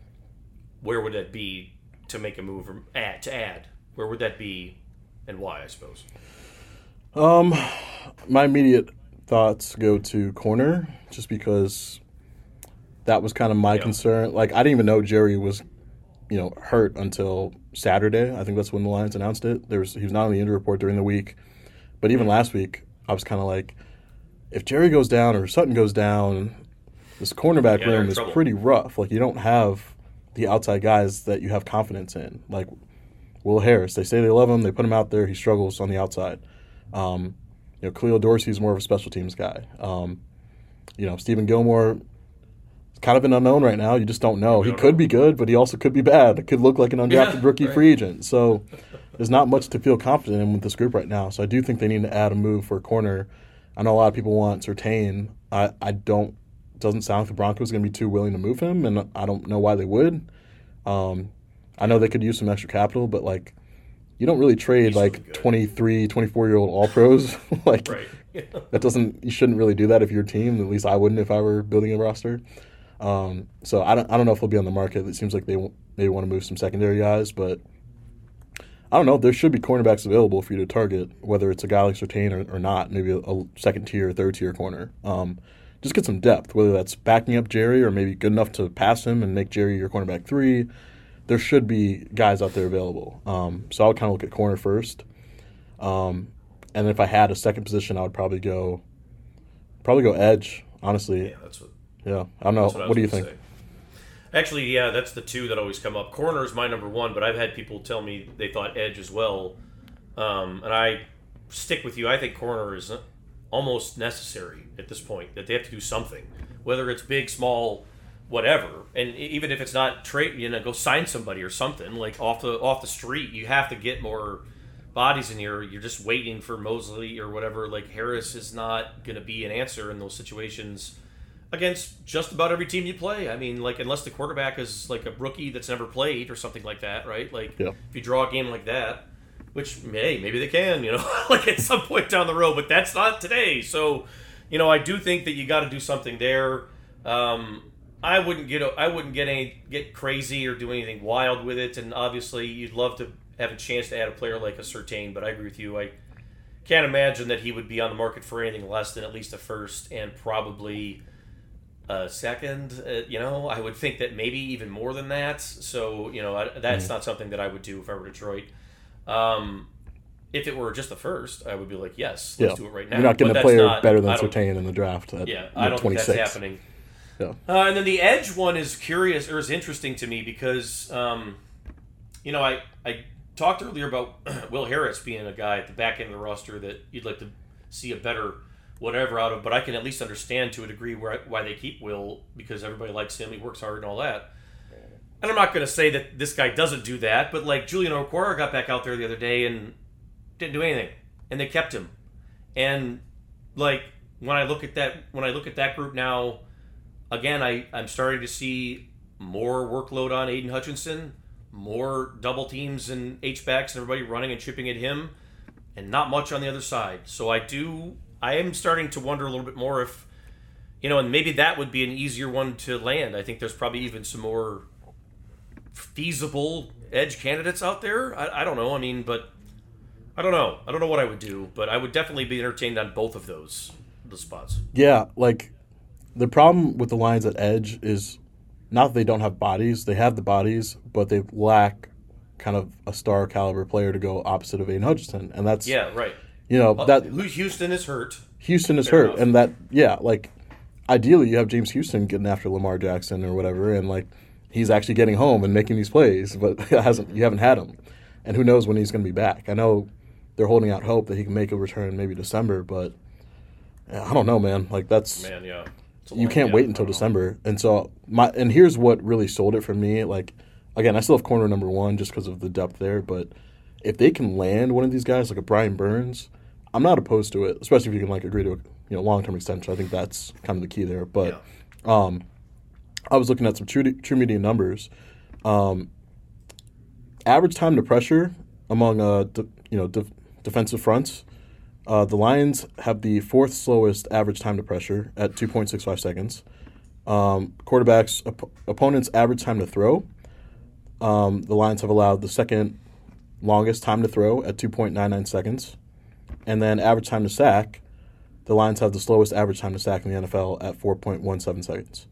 where would that be to make a move or add to add? Where would that be, and why? I suppose. Um, my immediate thoughts go to corner, just because that was kind of my Yeah. concern. Like, I didn't even know Jerry was, you know, hurt until Saturday. I think that's when the Lions announced it. There was he was not on the injury report during the week, but even last week, I was kind of like, if Jerry goes down or Sutton goes down, this cornerback Yeah, they're room in is trouble. pretty rough. Like, you don't have the outside guys that you have confidence in. Like Will Harris, they say they love him, they put him out there, he struggles on the outside. Um, you know, Khalil Dorsey is more of a special teams guy. Um, you know, Stephen Gilmore is kind of an unknown right now. You just don't know. We He don't could know. be good, but he also could be bad. It could look like an undrafted Yeah, rookie right. free agent. So there's not much to feel confident in with this group right now. So I do think they need to add a move for a corner. I know a lot of people want Surtain. I, I don't. It doesn't sound like the Broncos are going to be too willing to move him, and I don't know why they would. Um, I know they could use some extra capital, but like, you don't really trade He's like really good. twenty-three, twenty-four-year-old All-Pros. like, Right. that doesn't. You shouldn't really do that if you're a team. At least I wouldn't if I were building a roster. Um, so I don't. I don't know if they'll be on the market. It seems like they w- maybe want to move some secondary guys, but I don't know. There should be cornerbacks available for you to target, whether it's a guy like Surtain or, or not. Maybe a, a second tier, third tier corner. Um, just get some depth, whether that's backing up Jerry or maybe good enough to pass him and make Jerry your cornerback three. There should be guys out there available. Um, so I would kind of look at corner first. Um, and if I had a second position, I would probably go probably go edge, honestly. Yeah, that's what. Yeah. I don't know. That's what, I What, was do you gonna think? say. Actually, yeah, that's the two that always come up. Corner is my number one, but I've had people tell me they thought edge as well, um, and I stick with you. I think corner is almost necessary at this point. That they have to do something, whether it's big, small, whatever. And even if it's not trade, you know, go sign somebody or something like off the off the street. You have to get more bodies in here. You're just waiting for Mosley or whatever. Like Harris is not going to be an answer in those situations against just about every team you play. I mean, like, unless the quarterback is like a rookie that's never played or something like that, right? Like, Yeah. if you draw a game like that, which, hey, maybe they can, you know, like at some point down the road, but that's not today. So, you know, I do think that you got to do something there. Um, I wouldn't get I wouldn't get any get crazy or do anything wild with it. And obviously, you'd love to have a chance to add a player like a Surtain. But I agree with you. I can't imagine that he would be on the market for anything less than at least a first and probably a second. Uh, you know, I would think that maybe even more than that. So you know, I, that's mm-hmm. not something that I would do if I were Detroit. Um, If it were just the first, I would be like, yes, let's yeah. do it right now. You're not getting but a player not, better than Surtain in the draft at yeah, I don't twenty-six. think that's happening. Yeah. Uh, and then the edge one is curious, or is interesting to me because, um, you know, I, I talked earlier about Will Harris being a guy at the back end of the roster that you'd like to see a better whatever out of, but I can at least understand to a degree where, why they keep Will, because everybody likes him, he works hard and all that. And I'm not going to say that this guy doesn't do that, but like Julian Okwara got back out there the other day and didn't do anything, and they kept him. And like when I look at that, when I look at that group now, again, I I'm starting to see more workload on Aiden Hutchinson, more double teams and H backs and everybody running and chipping at him, and not much on the other side. So I do, I am starting to wonder a little bit more if, you know, and maybe that would be an easier one to land. I think there's probably even some more feasible edge candidates out there. I, I don't know. I mean, but. I don't know. I don't know what I would do, but I would definitely be entertained on both of those the spots. Yeah, like the problem with the Lions at edge is not that they don't have bodies. They have the bodies, but they lack kind of a star caliber player to go opposite of Aiden Hutchinson, and that's yeah, right. You know well, that Houston is hurt. Houston is Fair hurt, enough. and that yeah, like ideally you have James Houston getting after Lamar Jackson or whatever, and like he's actually getting home and making these plays, but it hasn't you haven't had him, and who knows when he's going to be back? I know. They're holding out hope that he can make a return maybe December, but I don't know, man. Like that's man, yeah. You can't wait until December, and so my and here's what really sold it for me. Like again, I still have corner number one just because of the depth there, but if they can land one of these guys like a Brian Burns, I'm not opposed to it, especially if you can like agree to a you know long term extension. I think that's kind of the key there. But yeah. um, I was looking at some true true media numbers. Um, average time to pressure among uh de, you know. De, defensive fronts, uh, the Lions have the fourth slowest average time to pressure at two point six five seconds. Um, quarterbacks, op- opponents' average time to throw, um, the Lions have allowed the second longest time to throw at two point nine nine seconds. And then average time to sack, the Lions have the slowest average time to sack in the N F L at four point one seven seconds.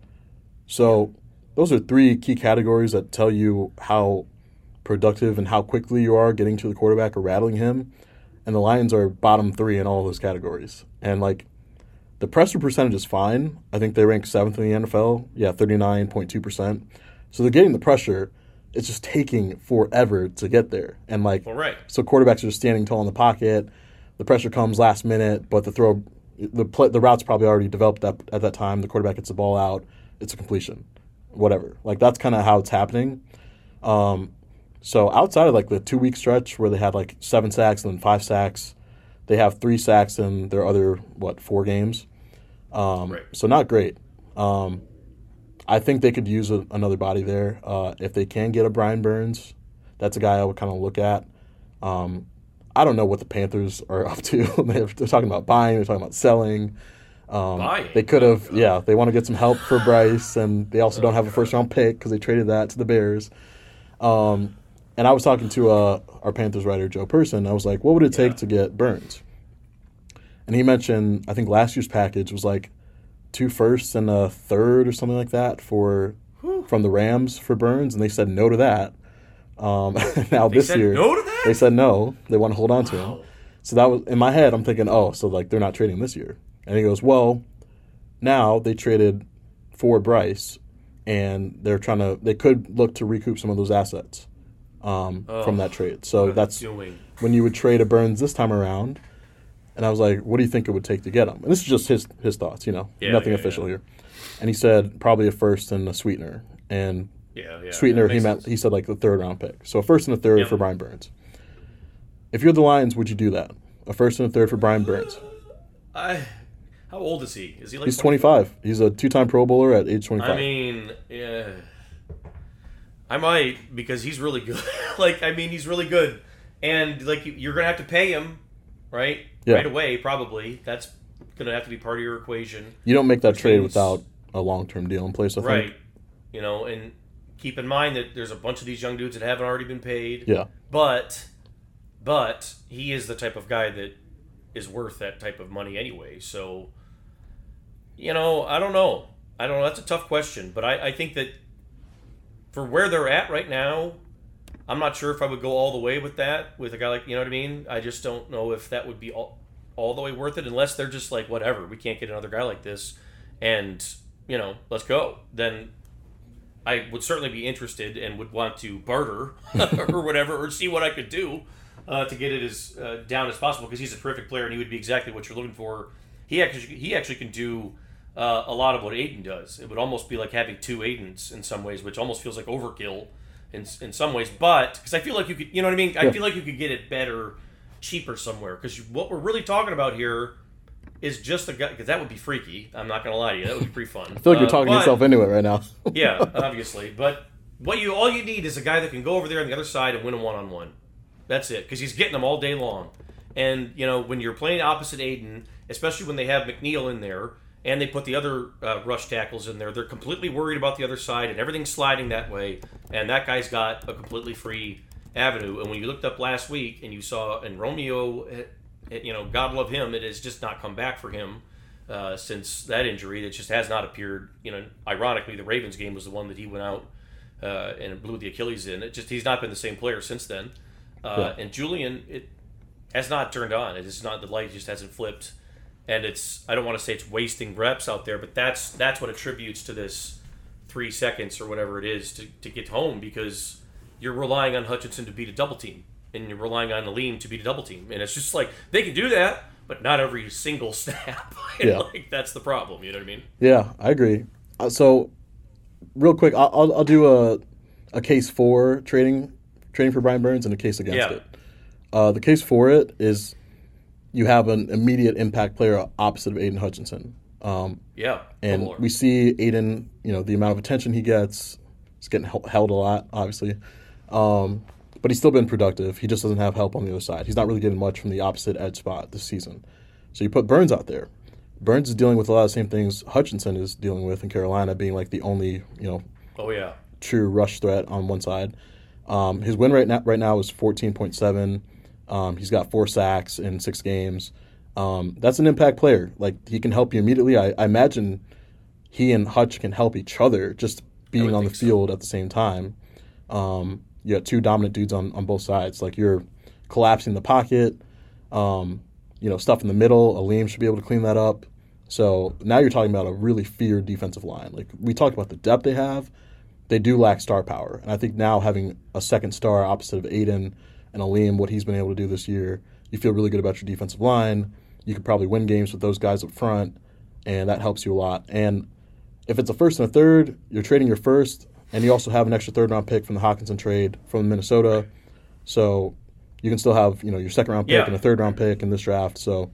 So those are three key categories that tell you how productive and how quickly you are getting to the quarterback or rattling him. And the Lions are bottom three in all of those categories. And, like, the pressure percentage is fine. I think they rank seventh in the N F L. Yeah, thirty-nine point two percent. So they're getting the pressure. It's just taking forever to get there. And, like, well, right. So quarterbacks are just standing tall in the pocket. The pressure comes last minute, but the throw, the play, the route's probably already developed at, at that time. The quarterback gets the ball out. It's a completion. Whatever. Like, that's kind of how it's happening. Um So outside of like the two week stretch where they had like seven sacks and then five sacks, they have three sacks in their other what four games. Um, right. So not great. Um, I think they could use a, another body there uh, if they can get a Brian Burns. That's a guy I would kind of look at. Um, I don't know what the Panthers are up to. they're, they're talking about buying. They're talking about selling. Um, buying. They could have. Yeah, they want to get some help for Bryce, and they also don't have a first round pick because they traded that to the Bears. Um, And I was talking to uh, our Panthers writer, Joe Person. I was like, what would it take yeah. to get Burns? And he mentioned, I think last year's package was like two firsts and a third or something like that for Whew. from the Rams for Burns. And they said no to that. Um, now they this said year, no to that? they said no. They want to hold on to wow. him. So that was in my head. I'm thinking, oh, so like they're not trading this year. And he goes, well, now they traded for Bryce, and they're trying to. They could look to recoup some of those assets. Um, oh, from that trade. So that's doing? when you would trade a Burns this time around. And I was like, what do you think it would take to get him? And this is just his his thoughts, you know, yeah, nothing yeah, official yeah. here. And he said probably a first and a sweetener. And yeah, yeah, sweetener, yeah, he meant sense. he said like the third round pick. So a first and a third yep. for Brian Burns. If you're the Lions, would you do that? A first and a third for Brian Burns? I, how old is he? Is he like He's twenty-five. He's a two-time Pro Bowler at age twenty-five. I mean, yeah. I might, because he's really good. like, I mean, he's really good. And, like, you're going to have to pay him, right? Yeah. Right away, probably. That's going to have to be part of your equation. You don't make that trade means, without a long-term deal in place, I think. Right. You know, and keep in mind that there's a bunch of these young dudes that haven't already been paid. Yeah. But, but he is the type of guy that is worth that type of money anyway. So, you know, I don't know. I don't know. That's a tough question. But I, I think that for where they're at right now, I'm not sure if I would go all the way with that, with a guy like, you know what I mean? I just don't know if that would be all, all the way worth it, unless they're just like, whatever, we can't get another guy like this, and, you know, let's go. Then I would certainly be interested and would want to barter or whatever, or see what I could do uh, to get it as uh, down as possible, because he's a terrific player and he would be exactly what you're looking for. He actually he actually can do uh, a lot of what Aiden does. It would almost be like having two Aidens in some ways, which almost feels like overkill in in some ways. But because I feel like you could, you know what I mean? I feel like you could get it better, cheaper somewhere. Because what we're really talking about here is just a guy, because that would be freaky. I'm not going to lie to you. That would be pretty fun. I feel like you're uh, talking but, to yourself anyway right now. Yeah, obviously. But what you all you need is a guy that can go over there on the other side and win a one-on-one. That's it, because he's getting them all day long. And, you know, when you're playing opposite Aiden, especially when they have McNeil in there, and they put the other uh, rush tackles in there, they're completely worried about the other side, and everything's sliding that way, and that guy's got a completely free avenue. And when you looked up last week and you saw, and Romeo, you know, God love him, it has just not come back for him uh, since that injury. It just has not appeared. You know, ironically, the Ravens game was the one that he went out uh, and blew the Achilles in. It just he's not been the same player since then. Uh, yeah. And Julian, it has not turned on. It is not, the light just hasn't flipped. And it's, I don't want to say it's wasting reps out there, but that's that's what attributes to this three seconds or whatever it is to, to get home, because you're relying on Hutchinson to beat a double team, and you're relying on Aleem to beat a double team. And it's just like, they can do that, but not every single snap. And yeah. Like, that's the problem, you know what I mean? Yeah, I agree. Uh, so, real quick, I'll, I'll, I'll do a, a case for trading, trading for Brian Burns and a case against Yeah. it. Uh, the case for it is you have an immediate impact player opposite of Aiden Hutchinson. Um, yeah. and Lord. we see Aiden, you know, the amount of attention he gets, he's getting held a lot, obviously. Um, but he's still been productive. He just doesn't have help on the other side. He's not really getting much from the opposite edge spot this season. So you put Burns out there. Burns is dealing with a lot of the same things Hutchinson is dealing with in Carolina, being like the only, you know, oh yeah, true rush threat on one side. Um, his win rate now, right now is fourteen point seven. Um, he's got four sacks in six games. Um, that's an impact player. Like, he can help you immediately. I, I imagine he and Hutch can help each other just being on the field so. At the same time. Um, you got two dominant dudes on, on both sides. Like, you're collapsing the pocket, um, you know, stuff in the middle. Aleem should be able to clean that up. So now you're talking about a really feared defensive line. Like, we talked about the depth they have. They do lack star power. And I think now having a second star opposite of Aiden and Aleem, what he's been able to do this year, you feel really good about your defensive line. You could probably win games with those guys up front, and that helps you a lot. And if it's a first and a third, you're trading your first, and you also have an extra third-round pick from the Hockenson trade from Minnesota. So you can still have, you know, your second-round pick yeah. and a third-round pick in this draft. So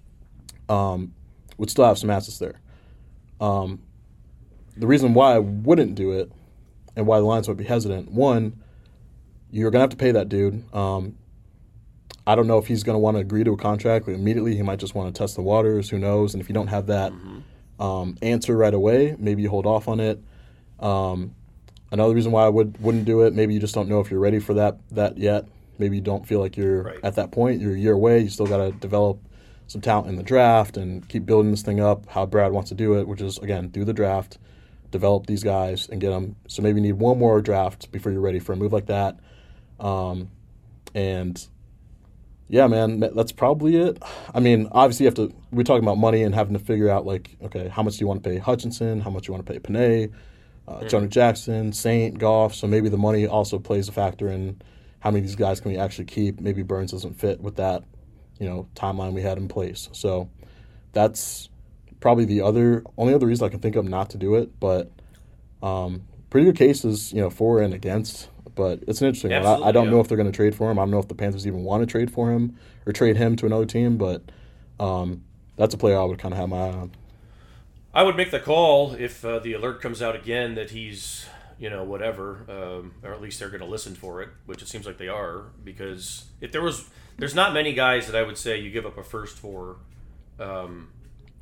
um, would still have some assets there. Um, the reason why I wouldn't do it and why the Lions would be hesitant, one, you're going to have to pay that dude. Um, I don't know if he's going to want to agree to a contract immediately. He might just want to test the waters. Who knows? And if you don't have that mm-hmm. um, answer right away, maybe you hold off on it. Um, another reason why I would, wouldn't do it, maybe you just don't know if you're ready for that that yet. Maybe you don't feel like you're right. at that point. You're a year away. You still got to develop some talent in the draft and keep building this thing up how Brad wants to do it, which is, again, do the draft, develop these guys, and get them. So maybe you need one more draft before you're ready for a move like that. Um, and yeah, man, that's probably it. I mean, obviously you have to, we're talking about money and having to figure out, like, okay, how much do you want to pay Hutchinson? How much do you want to pay Panay, uh, mm-hmm. Jonah Jackson, Saint, Goff? So maybe the money also plays a factor in how many of these guys can we actually keep. Maybe Burns doesn't fit with that, you know, timeline we had in place. So that's probably the other, only other reason I can think of not to do it. But um, pretty good cases, you know, for and against. But it's an interesting one. I, I don't yeah. know if they're going to trade for him. I don't know if the Panthers even want to trade for him or trade him to another team. But um, that's a player I would kind of have my eye on. I would make the call if uh, the alert comes out again that he's, you know, whatever, um, or at least they're going to listen for it, which it seems like they are. Because if there was, there's not many guys that I would say you give up a first for um,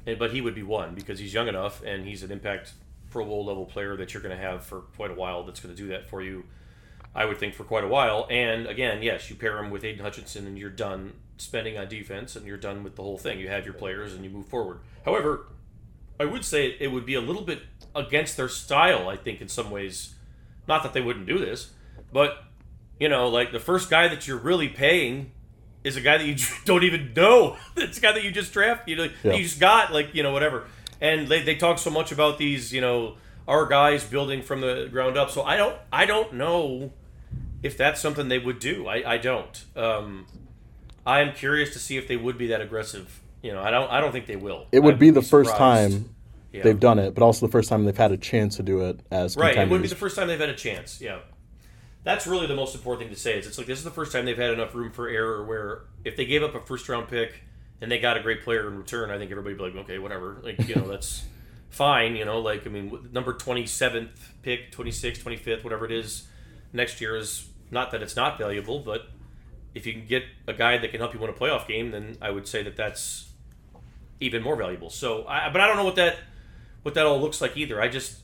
and but he would be one because he's young enough and he's an impact Pro Bowl level player that you're going to have for quite a while. That's going to do that for you, I would think, for quite a while. And again, yes, you pair him with Aiden Hutchinson and you're done spending on defense and you're done with the whole thing. You have your players and you move forward. However, I would say it would be a little bit against their style, I think, in some ways. Not that they wouldn't do this, but, you know, like the first guy that you're really paying is a guy that you don't even know. It's a guy that you just drafted, you, know, yeah. you just got, like, you know, whatever. And they, they talk so much about these, you know, our guys building from the ground up. So I don't I don't know if that's something they would do. I, I don't. Um, I am curious to see if they would be that aggressive. You know, I don't I don't think they will. It would I'd be the be first surprised. time Yeah. they've done it, but also the first time they've had a chance to do it as Right, contenders. it would be the first time they've had a chance, yeah. That's really the most important thing to say. Is it's like this is the first time they've had enough room for error where if they gave up a first-round pick and they got a great player in return, I think everybody would be like, okay, whatever. Like, you know, that's fine, you know. Like, I mean, number twenty-seventh pick, twenty-sixth, twenty-fifth, whatever it is, next year is not that it's not valuable, but if you can get a guy that can help you win a playoff game, then I would say that that's even more valuable. So, I, but I don't know what that what that all looks like either. I just,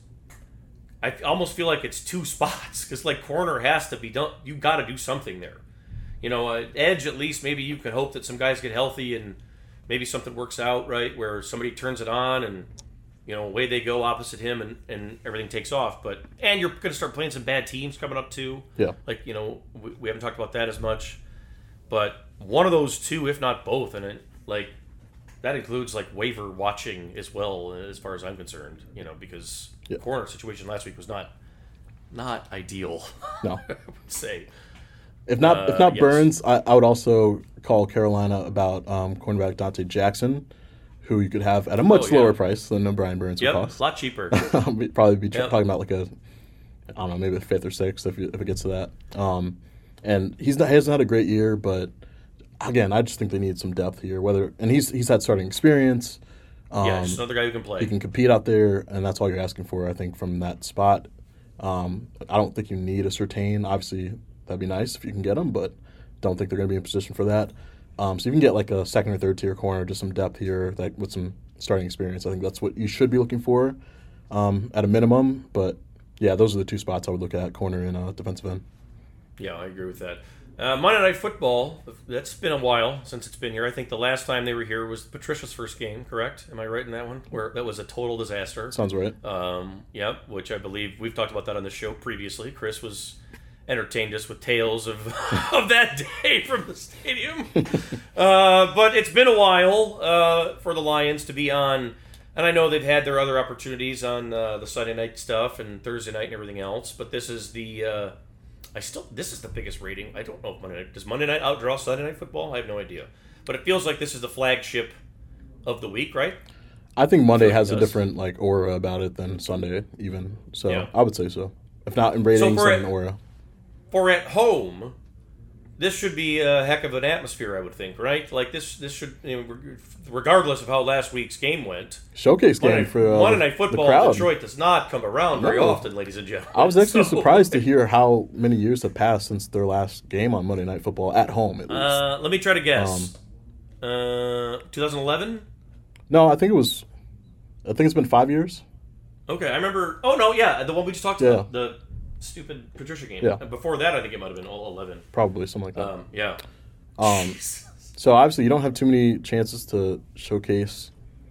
I almost feel like it's two spots because like corner has to be done. You got to do something there. You know, uh, edge at least maybe you can hope that some guys get healthy and maybe something works out, right, where somebody turns it on and, you know, away they go opposite him and, and everything takes off. But and you're going to start playing some bad teams coming up too. Yeah. Like, you know, we, we haven't talked about that as much. But one of those two, if not both, and it, like, that includes like waiver watching as well, as far as I'm concerned. You know, because yeah. the corner situation last week was not not ideal. No, I would say. If not, Uh, if not yes. Burns, I, I would also call Carolina about um, cornerback Dante Jackson, who you could have at a much Oh, yeah. lower price than Brian Burns would Yep, cost. a lot cheaper. We'd probably be Yep. talking about like a, I don't know, maybe a fifth or sixth if, you, if it gets to that. Um, and he's not, he hasn't had a great year, but again, I just think they need some depth here. Whether and he's he's had starting experience. Um, yeah, just another guy who can play. He can compete out there, and that's all you're asking for, I think, from that spot. Um, I don't think you need a Surtain. Obviously, that'd be nice if you can get him, but don't think they're going to be in position for that. Um, so you can get like a second or third tier corner, just some depth here that with some starting experience. I think that's what you should be looking for um, at a minimum. But yeah, those are the two spots I would look at: corner and uh, defensive end. Yeah, I agree with that. Uh, Monday Night Football, that's been a while since it's been here. I think the last time they were here was Patricia's first game, correct? Am I right in that one? Where that was a total disaster. Sounds right. Um, yeah, which I believe we've talked about that on the show previously. Chris was entertained us with tales of of that day from the stadium. uh, but it's been a while uh, for the Lions to be on, and I know they've had their other opportunities on uh, the Sunday night stuff and Thursday night and everything else, but this is the... Uh, I still, this is the biggest rating. I don't know if Monday night, does Monday night outdraw Sunday Night Football? I have no idea. But it feels like this is the flagship of the week, right? I think Monday I feel like has it a does. different like aura about it than Sunday, even. So Yeah. I would say so. If not in ratings, for then it- in aura. For at home, this should be a heck of an atmosphere, I would think, right? Like this, this should, you know, regardless of how last week's game went. Showcase game Monday, for uh, Monday Night the Football crowd. in Detroit does not come around very No. often, ladies and gentlemen. I was actually So- surprised to hear how many years have passed since their last game on Monday Night Football at home. At least. Uh, let me try to guess. Um, uh, twenty eleven. no, I think it was. I think it's been five years. Okay, I remember. Oh no, yeah, the one we just talked Yeah. about, the stupid Patricia game. Yeah. And before that, I think it might have been all eleven. Probably something like that. Um, yeah. Um, so obviously, you don't have too many chances to showcase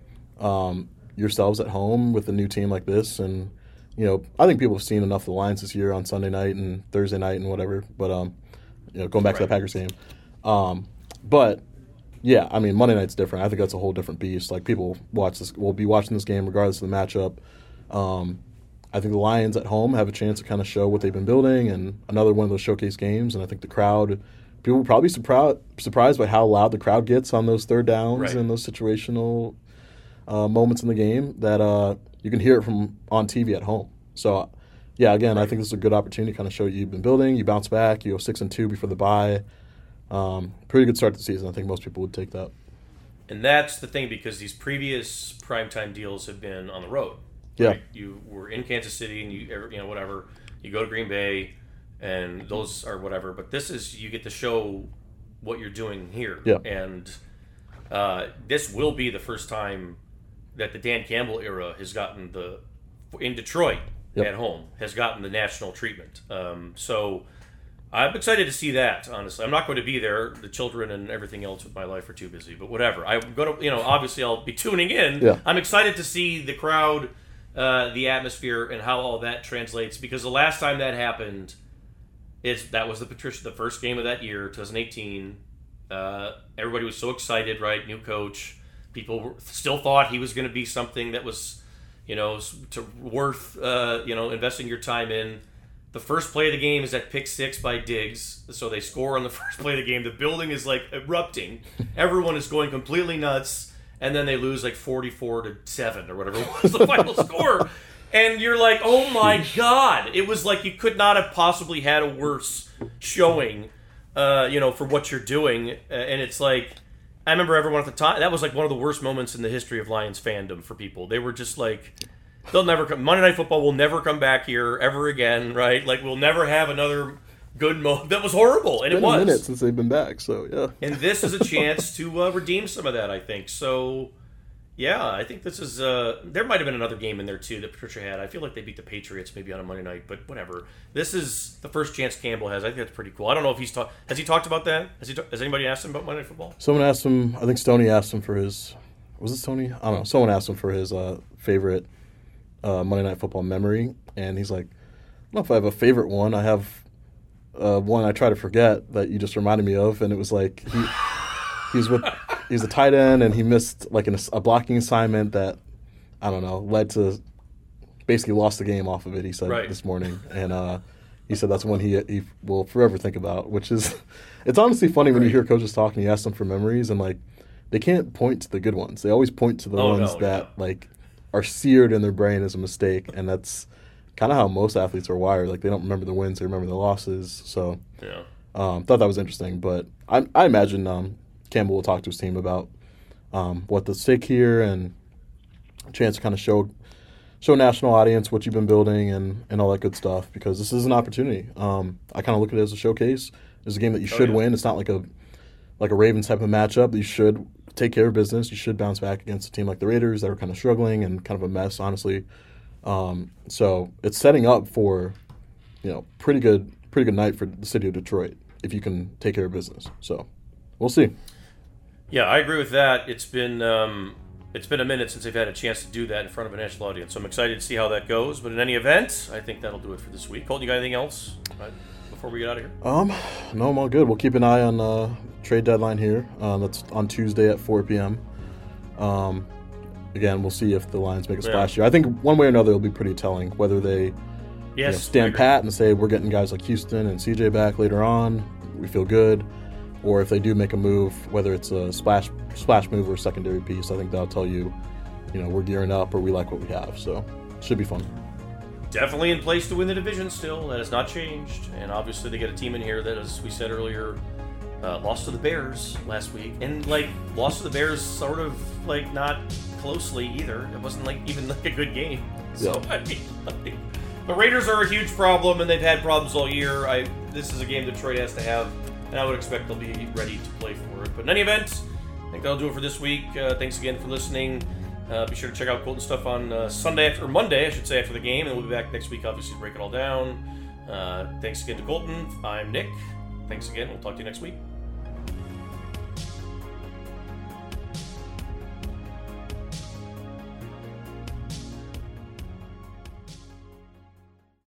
um, yourselves at home with a new team like this, and you know, I think people have seen enough of the Lions this year on Sunday night and Thursday night and whatever. But um, you know, going back to Right. that Packers game, um, but yeah, I mean, Monday night's different. I think that's a whole different beast. Like people watch this, will be watching this game regardless of the matchup. Um, I think the Lions at home have a chance to kind of show what they've been building, and another one of those showcase games. And I think the crowd, people will probably be surprised surprised by how loud the crowd gets on those third downs Right. and those situational uh, moments in the game that uh, you can hear it from on T V at home. So, yeah, again, I think this is a good opportunity to kind of show you've been building. You bounce back. You go six and two before the bye. Um, pretty good start to the season. I think most people would take that. And that's the thing, because these previous primetime deals have been on the road. Yeah. Right? You were in Kansas City, and you, you know, whatever. You go to Green Bay, and those are whatever. But this is, you get to show what you're doing here. Yeah. And uh, this will be the first time that the Dan Campbell era has gotten the in Detroit Yep. at home has gotten the national treatment. Um, so I'm excited to see that. Honestly, I'm not going to be there. The children and everything else with my life are too busy. But whatever. I'm going to, you know, obviously I'll be tuning in. Yeah. I'm excited to see the crowd, uh, the atmosphere, and how all that translates. Because the last time that happened, is that was the Patricia, the first game of that year, twenty eighteen. Uh, everybody was so excited, right? New coach. People were, still thought he was going to be something that was, you know, to worth, uh, you know, investing your time in. The first play of the game is that pick six by Diggs. So they score on the first play of the game. The building is like erupting. Everyone is going completely nuts. And then they lose like forty-four to seven or whatever was the final score. And you're like, oh my God. It was like you could not have possibly had a worse showing, uh, you know, for what you're doing. Uh, and it's like, I remember everyone at the time, that was like one of the worst moments in the history of Lions fandom for people. They were just like, they'll never come, Monday Night Football will never come back here ever again, right? Like, we'll never have another good moment. That was horrible, and It's it been was. a minute since they've been back, so yeah. And this is a chance to uh, redeem some of that, I think. So, yeah, I think this is, uh, there might have been another game in there, too, that Patricia had. I feel like they beat the Patriots maybe on a Monday night, but whatever. This is the first chance Campbell has. I think that's pretty cool. I don't know if he's talked, has he talked about that? Has he? Ta- has anybody asked him about Monday Night Football? Someone asked him, I think Stoney asked him for his, was it Stoney? I don't know. Someone asked him for his uh, favorite uh, Monday Night Football memory, and he's like, I don't know if I have a favorite one. I have uh, one I try to forget that you just reminded me of, and it was like, he, he's with, he's a tight end, and he missed like an, a blocking assignment that, I don't know, led to, basically lost the game off of it, he said Right. this morning, and uh, he said that's one he he will forever think about, which is, it's honestly funny when you hear coaches talking, you ask them for memories, and like, they can't point to the good ones. They always point to the Oh, ones no, that yeah. like are seared in their brain as a mistake, and that's kind of how most athletes are wired. Like, they don't remember the wins, they remember the losses. So, Yeah. um, thought that was interesting. But I, I imagine um, Campbell will talk to his team about um, what's at stake here, and a chance to kind of show show national audience what you've been building and, and all that good stuff, because this is an opportunity. Um, I kind of look at it as a showcase. It's a game that you should yeah. win. It's not like a like a Ravens type of matchup. You should take care of business. You should bounce back against a team like the Raiders that are kind of struggling and kind of a mess, honestly. Um, so it's setting up for, you know, pretty good pretty good night for the city of Detroit if you can take care of business. So we'll see. Yeah, I agree with that. It's been um, it's been a minute since they've had a chance to do that in front of a national audience. So I'm excited to see how that goes. But in any event, I think that'll do it for this week. Colton, you got anything else right, before we get out of here? Um, no, I'm all good. We'll keep an eye on uh, trade deadline here. Uh, that's on Tuesday at four p.m. Um, again, we'll see if the Lions make a splash Yeah. here. I think one way or another it'll be pretty telling whether they you know, Yes, I stand agree. pat and say we're getting guys like Houston and C J back later on, we feel good, or if they do make a move, whether it's a splash splash move or a secondary piece. I think that'll tell you, you know, we're gearing up or we like what we have. So should be fun. Definitely in place to win the division still. That has not changed. And obviously they get a team in here that, as we said earlier, uh, lost to the Bears last week. And, like, lost to the Bears sort of, like, not closely either. It wasn't, like, even, like, a good game. So, Yeah. I mean, like, the Raiders are a huge problem, and they've had problems all year. I This is a game Detroit has to have, and I would expect they'll be ready to play for it. But in any event, I think that'll do it for this week. Uh, thanks again for listening. Uh, be sure to check out Colton stuff on uh, Sunday, after, or Monday, I should say, after the game, and we'll be back next week, obviously, to break it all down. Uh, thanks again to Colton. I'm Nick. Thanks again. We'll talk to you next week.